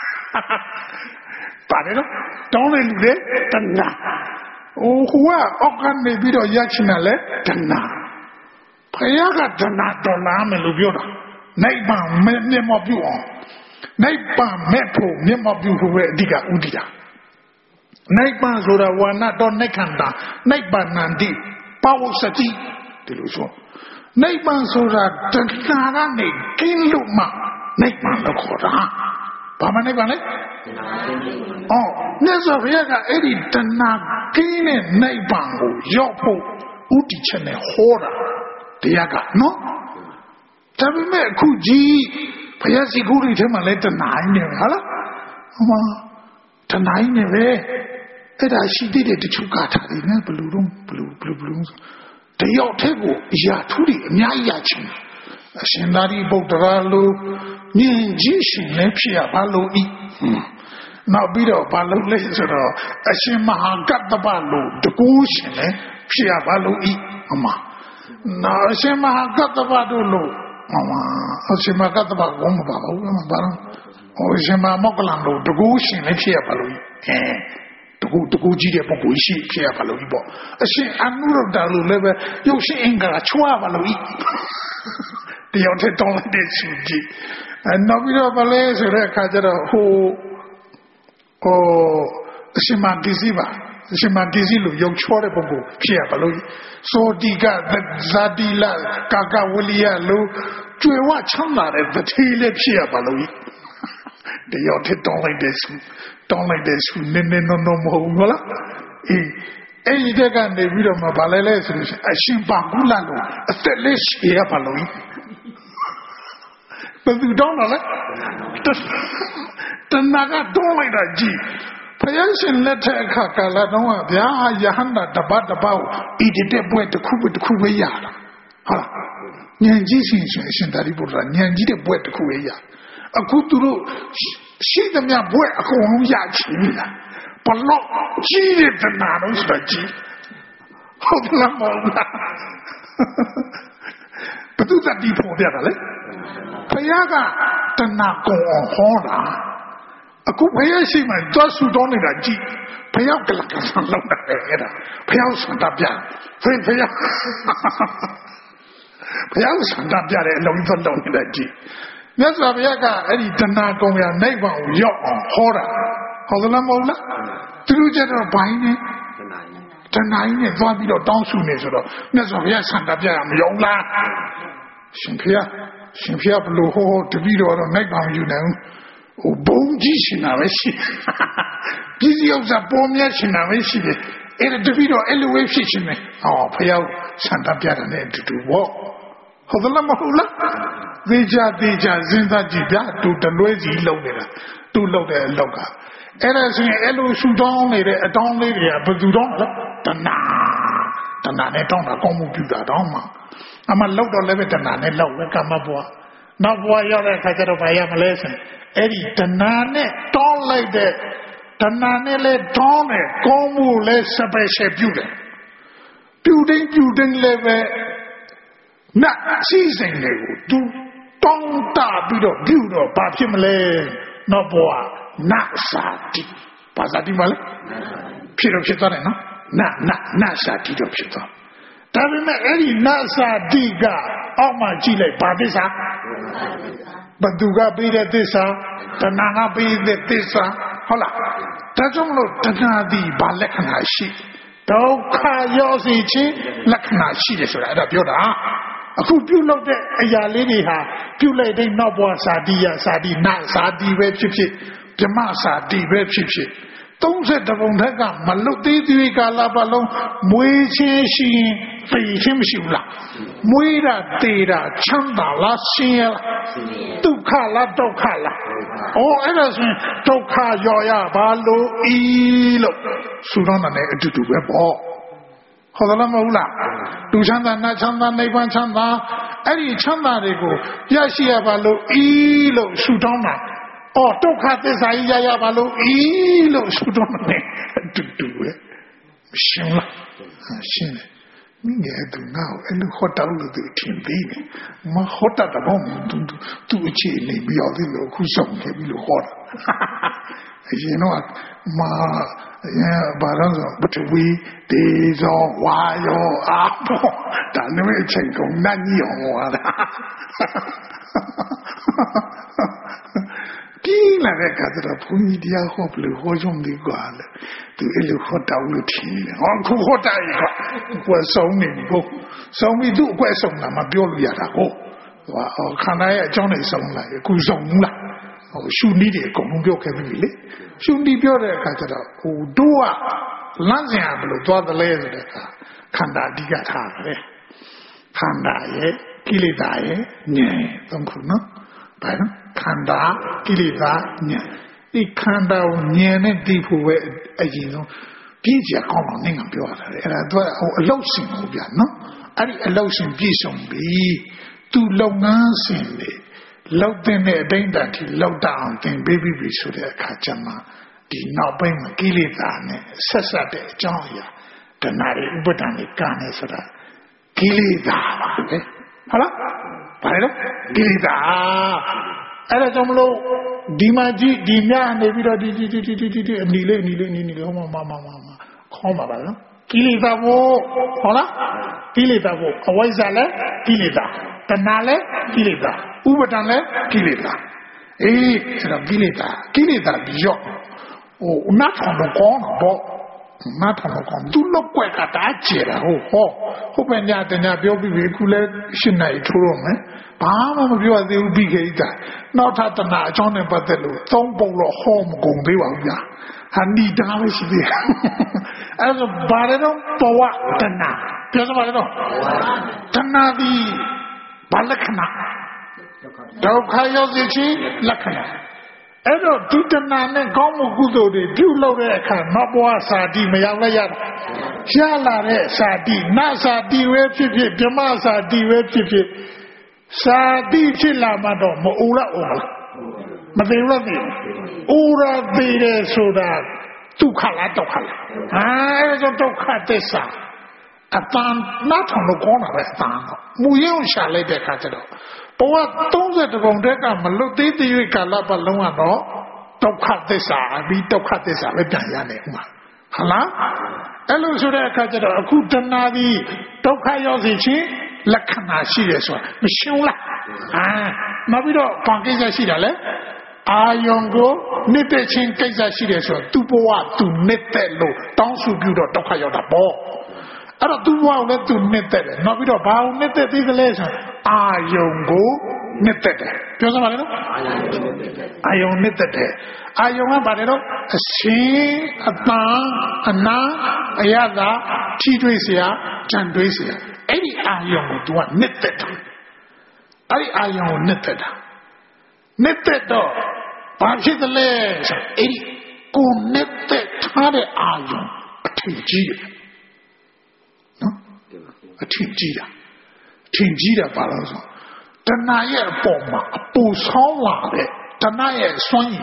But don't do it. Tana. Oh, who are Okan maybe or Yachinale? Tana. Payaga Tana Dolam and Lubioda. Naiban, name of you on. Naiban, Mepo, name of you who were Diga Udida. Naiban Zoda Wana Don Nekanda, Naiban Nandi, Power Sati, Delusion. Naiban Zoda Tanarani, King Luma, Naiban Lokora. Pamanebane? Oh, Nezaviaga Eddie Tana, King Naiban, Yopo, Udichane, Hora. Diaga, no? Tabime Kuji, Payasi Guri Temale Tanai, Hala? Tanai neve. She did it to Chukata, blue blooms. The Yotego, Yaturi, Nyayachin. Shendari Bodralu, Ninjishin, Nepia, Balo E. Now Bido, Balo Laser, Ashimaha got the Balo, the Gushin, Pia Balo E. Now Ashimaha got the Badulu, Ashima got the Balo, or Shima Mokalando, the Gushin, Pia Balo. To go G. Poguishi, Pia Paloibo. A she annual dalu level, you see Inga Chuavaloi. The other don't let it. And Nobilo Valais, Rekajara, who Shima Giziva, Shima Gizilu, young Chorebogo, Pia Paloi. So Diga, Zadila, Kaka Willia Lu, Juwa Chandler, the Tele Pia Paloi. The other don't like this. Don't like this. No more. Any day can they read of my ballet. I shim Bagulano, a stellish here, Paloi. But you don't know that. The Naga don't like that G. Payasin letter Kakalanoa, the Yahanda, the Badabao, eat it up with the Kuwayada. Nyanji that he would run Nyanji the Buet Kuwaya. A Kuturu. See them ya boy a home yachina. But not cheated the nanos, but G. Hold on. But do that deep for the other. Payaga, the Nako on Hora. A Kupayashi, my does who don't need a G. Payaka, Payal Santapia. Payal Santapia, and don't need a G. That's why we got any Tana going on neighbor, yacht on Hora. Holamola? Through general buying Tanai and Vabilo down soon is that's why we have Santa Pia Yola. Shimpia Blue Ho to be or neighbor, you know. Oh, bone Gishinavishi. Busy of the bone Yashinavishi. And the video elevation. Oh, pay out Santa Pia and to do what? Holamola? Deja, Zinda Jibia, to the noisy loader, to load a loga. And as in Elo Sudan, a down lady, but you don't look the Nana, don't a computer, Doma. I'm a load of Levitt and Nana, low, come up. Now, why you're like I get of my young lesson. Eddie, the Nana, don't like that. The Nana, let Tone, Gomu, let's separate building level. Not season, do. Don't build up, Papimale, no boy, not sati. Pasati male? Piro Pitano? Not sati of Pito. Tabima any Nasa diga, all my Chile, Babisa. But Duga be the Tissa, Tanana be the Tissa, Hola. Tajumo Tanadi, Balekana sheep. Doka Yosi, Lakana sheep is right up your. A good few of the Ayalini ha, few lady no one Sadia, Sadi, not Sadi, red chip, Jamasa, D, red chip. Don't set the Vontaga, Maluti, Galabalo, Muichi, Fishim Shula, Muira, Data, Chanda, La Sia, Dukala, Dokala. Oh, Edison, Doka, Yoya, Balo, Elo, Sudana, to do a ball. Hodalamula, do Chanda, not Chanda, Napan Chanda, Any Chandarego, Yashia Balo, Elo, Sudona, or Toka Desaya Balo, Elo, Sudona, to do it. Shimla, Shimla. Minga do now, and what out of the team, my hot at the moment to a chain, maybe all the who's some heavy hot. You know what, but we days on why or apple, that never change on none. Pila recata Pumidia hopefully was on the guard to Eluhota routine. Uncle Hota was so many. So we do question Namabiolia. Or can I Johnny song like a Kuzonga? Or should need a Columbia Cavili? Should be pure Catara who do a Lanziablo to the laser Kanda Digatare Kanda Kilidae, nay, don't know. Kanda, Kilida, the Kanda, Nian, deep away, you know, Pizia common in a pure, and I do a low sing, no? I low sing Bison be too low nursing, low then a danger, low down, then baby be so that Kachama, the Nobin, Kilida, Sessate, Joya, the Nari, Botany, Ganesra, Kilida, Hello? Pardon? Kilida. Alamlo, Dimaji, Dimia, Nevida, Nile, Mama, Comma, Kilitavo, Hola, Kilitavo, Awazale, Kilita, Tanale, Kilita, Ubatale, Kilita. Eh, Kilita, Bijo, oh, not on the corner, not on the corner, do look quick at that chair, oh, open that and I'll be regular, Shinai Turum, Pama you are the Ubigata, not at the night, John and Batelu, Tombo home gong Biwaya, and need damage there. As a Barredo, Powa, Tana, Piazzo Tana the Balakana, Dokayozichi, Lakana. Edo, Tutana, Gomu Gudo, the Duloreka, Noboa Sadi, Mayalaya, Shala Sadi, Nasa di Repi, Jamasa di Repi. Sadi chilla madam, ura ura. Madura ura bide soda, tukala tokala. Ah, so tokatesa. Atan not on the corner of Stan. Muyon shall let the cattle. But what don't let the Gondeka Maluti, the Kalapa Lumano, tokatesa, be tokatesa, with Diana. Hala? Elo Suda Catero, Kutanadi, Tokayozichi. Lakana serious one. Mishula. Ah, Mabido, Pankeza Sidale. Ayongo, Nitechin Kaisa serious one. Tupoa to Netelo, Tonsu Budo, Tokayota Bo. I don't do well to Netet. Mabido, Bao Netet is the lesson. Ayongo, Netet. Piosamarino? Ayon Netet. Ayonga Barero, a she, a ta, a na, a yada, Tidresia, Chandresia. Any iron do one knitted. I iron knitted. Knitted, but hit the legs. Any go knitted, tade iron. A tingia. No? A tingia. Tingia balazo. Tanaya bomba, a pushola, Tanaya swing.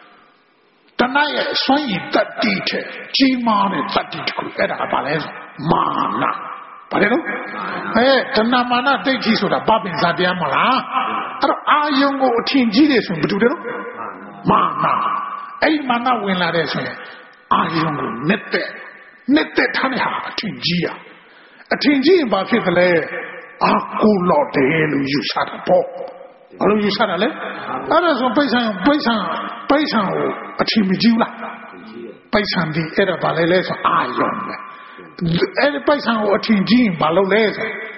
Tanaya swing that detail. G-man that detail. Era balazo. Mana. Padero? Eh, Tanamana take his with a bobbin Sadiamala. Are you go tingy from Budero? Mana. A mana win la res. Are you go nette Taniha, tingia. A tingy in Bafitale. Akulo de Helu, you shut up. All you shut a leg? Others on Paysan, a Chimijula. Paysan the Edabales, iron. Any person who attend Jim Baloles,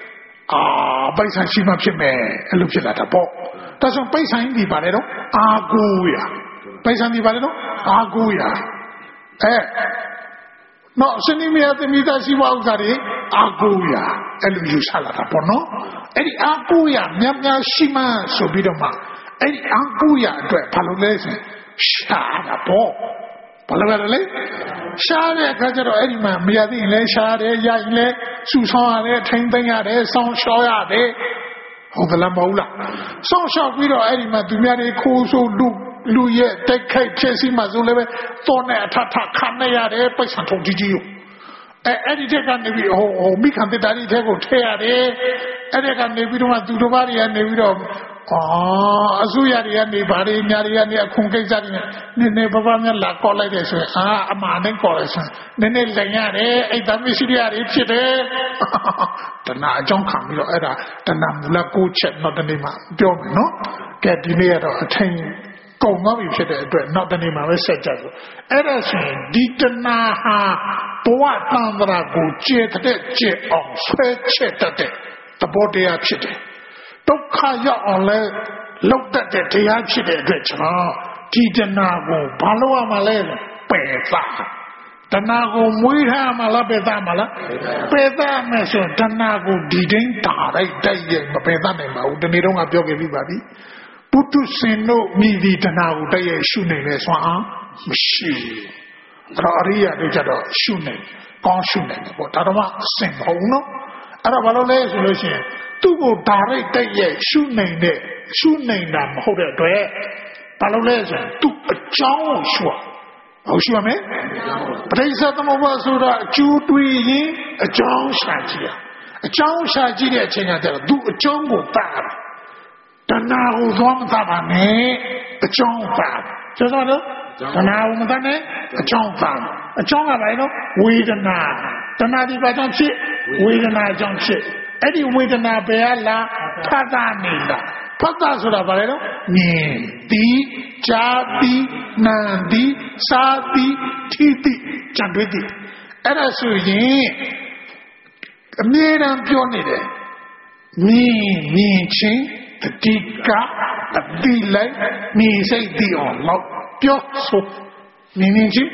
Paysan Shima Pime, and look at a pop. Doesn't Paysan the Barero? Aguya. Paysan the Barero? Aguya. Eh. No, sending me at the Mita Siwalgari, Aguya, and you salata pono. Any Aguya, Nyamya Shima, Sobidoma. Any Aguya, Paloles, Shada pop. Palavale Share Kajaro Edima, Miadi, Share, Yaile, Susane, Tendaya, Son Shoya, ဟုတ်ကလားမဟုတ်လားစောင့်ရှောက်ပြီးတော့အဲ့ဒီမှာသူများတွေခိုးဆိုလူရဲ့တိုက်ခိုက်ဖြစ်စီမှဆိုလည်းပဲတော်နဲ့အထထခံနေရတယ်ပိတ်ဆံထုံကြီးကြီးအဲ့ဒီတက်ကနေပြီးဟိုမိခံတတာကြီးတဲ့ကိုထည့်ရတယ်အဲ့ဒီကနေပြီးတော့သူတို့ဘာတွေကနေပြီးတော့အစိုးရတွေကနေဘာတွေညာတွေကနေအခုကိစ္စတွေနဲ့နည်းဘာများလာကောက်လိုက်တယ်ဆိုရင်အမှန်နဲ့ကောက်လိုက်ဆိုရင်နည်းလိန်ရတယ်အဲ့ဒါမရှိရတွေဖြစ်တယ်တဏှာအကြောင်းခံပြီးတော့အဲ့ဒါတဏှာမူလကိုချက်တော့တနေ့မှပြောမယ်နော်ကဲဒီနေ့ကတော့အထင်ကုန်သွားပြီဖြစ်တဲ့အတွက်နောက်တနေ့မှပဲဆက်ကြစို့အဲ့ဒါဆိုရင်ဒီတဏှာဟာဘဝတန်ត្រာကိုကျေတဲ့ကျေအောင်ဆွဲချက်တဲ့သဘောတရားဖြစ်တယ်ဒုက္ခရောက်အောင်လဲလောက်တတ်တဲ့တရားဖြစ်တဲ့အတွက်ကျွန်တော်ဒီတဏှာကိုဘာလို့ရမှာလဲပယ်သားတဏှာကိုမွေးထားမှာလားပယ်သားမှာလားပယ်သားမယ်ဆိုတဏှာကိုဒီတိုင်းဓာလိုက်တိုက်ရဲ့မပယ်သားနိုင်ပါဘူးဒီနေ့တော့ပြောခဲ့ပြီးပါပြီပုထုဇဉ်တို့မိဒီတဏှာကိုတိုက်ရဲ့ရှုနေလဲဆိုအောင်မရှိဘူးအရိယာတွေကြတော့ရှုနေကောင်းရှုနေတယ်ပေါ့ဒါတော့မှအစင်မဟုတ်နော်အဲ့တော့ဘာလို့လဲဆိုလို့ရှိရင်သူ့ကိုဓာရိုက်တိုက်ရဲ့ရှုနေတာမဟုတ်တဲ့အတွက်ဘာလို့လဲဆိုရင်သူ့အကြောင်းကိုရှုဟုတ်ရှုရမယ်ပရိစ္ဆေသမုပ္ပါဆိုတာအကျိုးတွေးရင်အကြောင်းရှာကြည့်ရအကြောင်းရှာကြည့်တဲ့အချိန်ကျတော့သူ့အကြောင်းကိုတတ်ရတဏှာကိုသွားမတတ်ပါနဲ့အကြောင်းတတ်ဆိုတော့တဏှာကိုမတတ်နဲ့အကြောင်းတတ်အကြောင်းကဘာလဲဝေဒနာတဏှာဒီဘာကြောင့်ဖြစ်ဝေဒနာကြောင့်ဖြစ်အဲ့ဒီဝေဒနာပဲလားဖတ်တာနေလားဖတ်တာဆိုတာဘာလဲတော့မြင်သည်ကြားသည်နားသည်စားသည်ထိသည်ကြံတွေ့သည်အဲ့ဒါဆိုရင်အမြဲတမ်းပြောနေတယ်မြင်ချင်းတတိကအတိလိုက်မြင်စိတ်သိအောင်လောက်ပြောဆိုမြင်ချင်း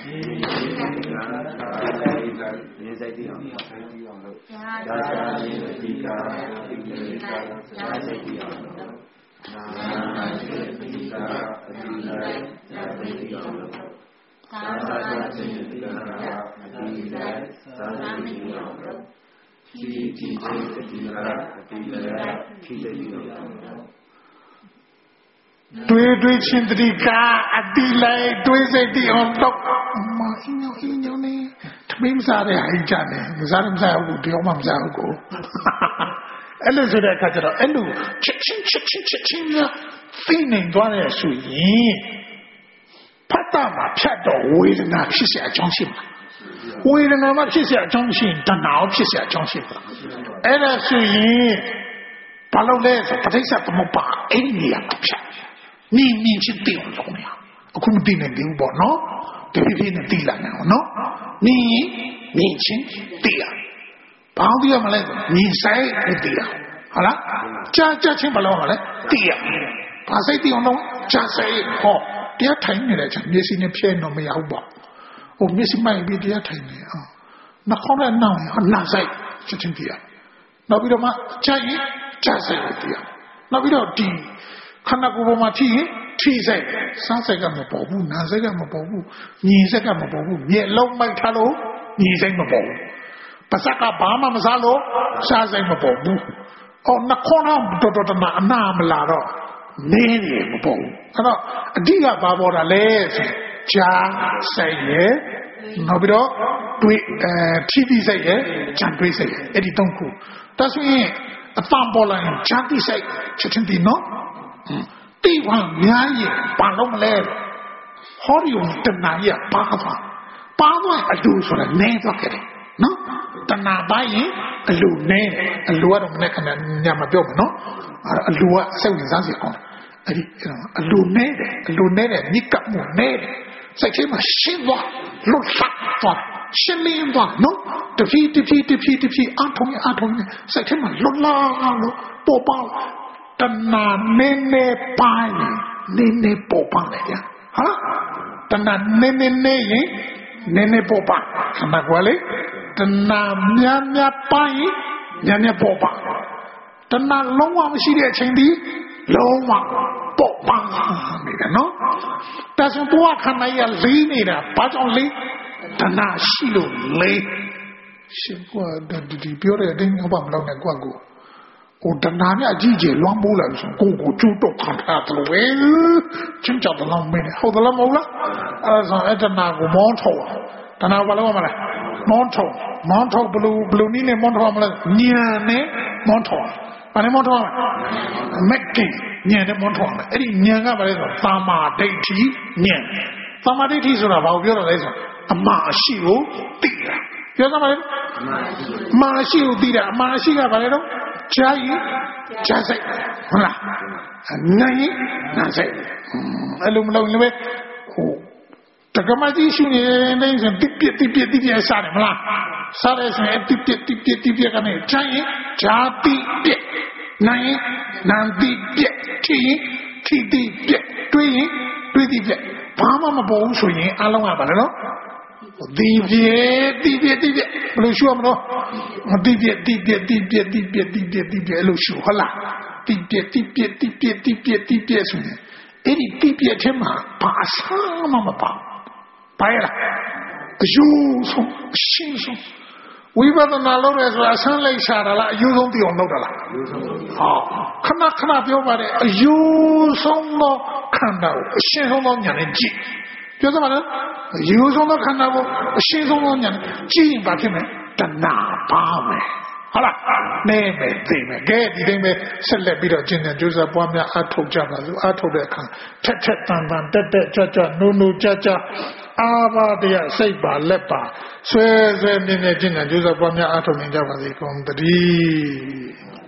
တွေးချင်းတတိကအတိလိုက်တွေးစိတ်တည်အောင်တော့မအင်းညောနေတမင်းစားတဲ့ဟိုင်ကြတယ်မစားဘူးတယောက်မှမစားဘူးကိုအဲ့လိုဆိုတဲ့အခါကျတော့အဲ့လိုချက်ချင်းဖိနေသွားတဲ့ဆိုရင်ဖတ်တာမှာဖြတ်တော့ဝေဒနာဖြစ်เสียအကြောင်းရှိမှာဝေဒနာမှာဖြစ်เสียအကြောင်းရှိရင်တဏှာဖြစ်เสียအကြောင်းရှိမှာအဲ့ဒါဆိုရင်ဘာလို့လဲဆိုပဋိစ္စသမုပ္ပါအဲ့ဒီနေရာမှာဖြတ်မြင်ချင်းသိအောင်လုပ်နေရအခုမသိနိုင်ဘူးပေါ့နော်တဖြည်းဖြည်းနဲ့သိလာနိုင်အောင်နော်မြင်ချင်းသိရဘာလို့သိရမလဲမြင်ဆိုင်သိရဟုတ်လားကြားချင်းဘာလို့မလဲသိရဘာစိတ်သိအောင်လုပ်ကြားစိတ်ဟောတရားထိုင်နေတဲ့အချိန်မျက်စိနဲ့ဖြဲတော့မရဘူးပေါ့ဟိုမျက်စိမှိုက်ပြီးတရားထိုင်နေအောင်နှာခေါင်းနဲ့နှောင်းရင်နှာဆိုင်ချက်ချင်းသိရနောက်ပြီးတော့မှကြားစိတ်ကိုသိရနောက်ပြီးတော့ဒီခန္ဓာကိုယ်ပေါ်မှာထိရင်ထိစိတ်စားစိတ်ကမပေါ်ဘူးနာစိတ်ကမပေါ်ဘူးမြင်စိတ်ကမပေါ်ဘူးမျက်လုံးမိုက်ထားလို့မြင်စိတ်မပေါ်ဘူးပါစကဘာမှမစားလို့စားစိတ်မပေါ်ဘူးအော်နှခေါင်းတော့တော်အနာမလာတော့နေနေမပေါ်ဘူးအဲ့တော့အဓိကဘာပေါ်တာလဲဆိုကြားစိတ်ရဲ့နောက်ပြီးတော့တွေးထိတိစိတ်ရဲ့ကြံတွေးစိတ်ရဲ့အဲ့ဒီသုံးခုဒါဆိုရင်အတန်ပေါ်လာရင်ဂျာတိစိတ်ချက်ချင်းဒီနော်တိဝါများရင်ဘာလို့မလဲဟောဒီုံတဏှာကြီးပါသွားအလူဆိုတာနည်းသွားကြတယ်နော်တဏှာပါရင်အလူနည်းအလူကတော့မနဲ့ခဏညမပြောဘူးနော်အလူကစိတ်ဝင်စားစရာကောင်းတယ်အဲ့ဒီအလူနည်းတယ်ညစ်ကပ်မှုနည်းတယ်စိတ်ထဲမှာရှင်းသွားလွတ်ဆက်သွားရှင်းလင်းသွားနော်တဖြည်းအထုံးစိတ်ထဲမှာလွတ်လာလို့ပေါ်ပေါက်တဏှာနည်းပိုင်းနည်းပေါ်ပေါက်တယ်ဗျာဟာတဏှာနည်းရင်နည်းပေါ်ပေါက်ခဏကွာလေတဏှာများပိုင်းများပေါ်ပေါက်တဏှာလုံးဝမရှိတဲ့အချိန်ဒီလုံးဝပေါ်ပေါက်နေတယ်နော်ဒါဆိုဘဝခန္ဓာရလေးနေတာဘာကြောင့်လေးတဏှာရှိလို့လေးရှင်ကွာဒီပြောတဲ့အတိုင်းဘာမှမလုပ်နဲ့ကွာကိုတဏှာနဲ့အကြီးကျယ်လွှမ်းမိုးလာလို့ဆိုကိုယ်ကျူးတော့ခံထားတယ်လို့ပဲချင်းကြောက်တယ်လို့မင်းဟုတ်တယ်လားမဟုတ်လားအဲ့ဒါဆိုအဲ့တဏှာကိုမောင်းထုတ်တဏှာဘာလို့မလဲမောင်းထုတ်ဘလူနည်းနဲ့မောင်းထုတ်မလဲညံနဲ့မောင်းထုတ်ဘာနဲ့မောင်းထုတ်မက်ကင်ညံနဲ့မောင်းထုတ်အဲ့ဒီညံကဘာလဲဆိုသာမာဒိဋ္ဌိညံသာမာဒိဋ္ဌိဆိုတာဘာကိုပြောတာလဲဆိုအမှားရှိကိုသိတာပြောသမှာလဲအမှားရှိကိုသိတာအမှားရှိကဘာလဲတော့ဂျာယီဂျာစိတ်ဟုတ်လားနိုင်နာစိတ်အဲ့လိုမလုပ်လည်းပဲဟိုတက္ကမကြီးရှိနေဆိုတိပြစားတယ်မလားစားတယ်ဆိုရင်တိပြကနေဂျာယီဂျာတိပြနိုင်နန်တိပြထီတိပြတွေးရင်တွေးတိပြဘာမှမပေါ်ဘူးဆိုရင်အလုံးကဘာလဲနော်တိပြဘယ်လိုရှုရမလို့တိပြအဲ့လိုရှုဟုတ်လားတိပြဆိုရင်အဲ့ဒီတိပြထဲမှာဘာစားမှမပါဘာရလားအယူဆုံးအရှင်းဆုံးဝိပဿနာလုပ်ရဲဆိုတာအဆန်းလိုက်ရှာတာလားအယူဆုံးသိအောင်လုပ်တာလားဟောခဏပြောပါတယ်အယူဆုံးတော့ခန္ဓာကိုအရှင်းဆုံးတော့ညာနဲ့ကြည့်ပြောသမှာလဲယူဆုံးသောခန္ဓာကိုအရှင်းဆုံးသောဉာဏ်ကြည့်ရင်ဘာဖြစ်မလဲတဏှာပါမယ်ဟုတ်လားနေမယ်သိမယ်ကဲဒီတိုင်းပဲဆက်လက်ပြီးတော့ကျင့်ကြံကြိုးစားပွားများအားထုတ်ကြပါစို့အားထုတ်တဲ့အခါထက်တန်တက်ကြွနိုးကြအာဘာတရားစိတ်ပါလက်ပါဆွဲမြင်းကျင့်ကြံကြိုးစားပွားများအားထုတ်နေကြပါစေကုန်သတည်း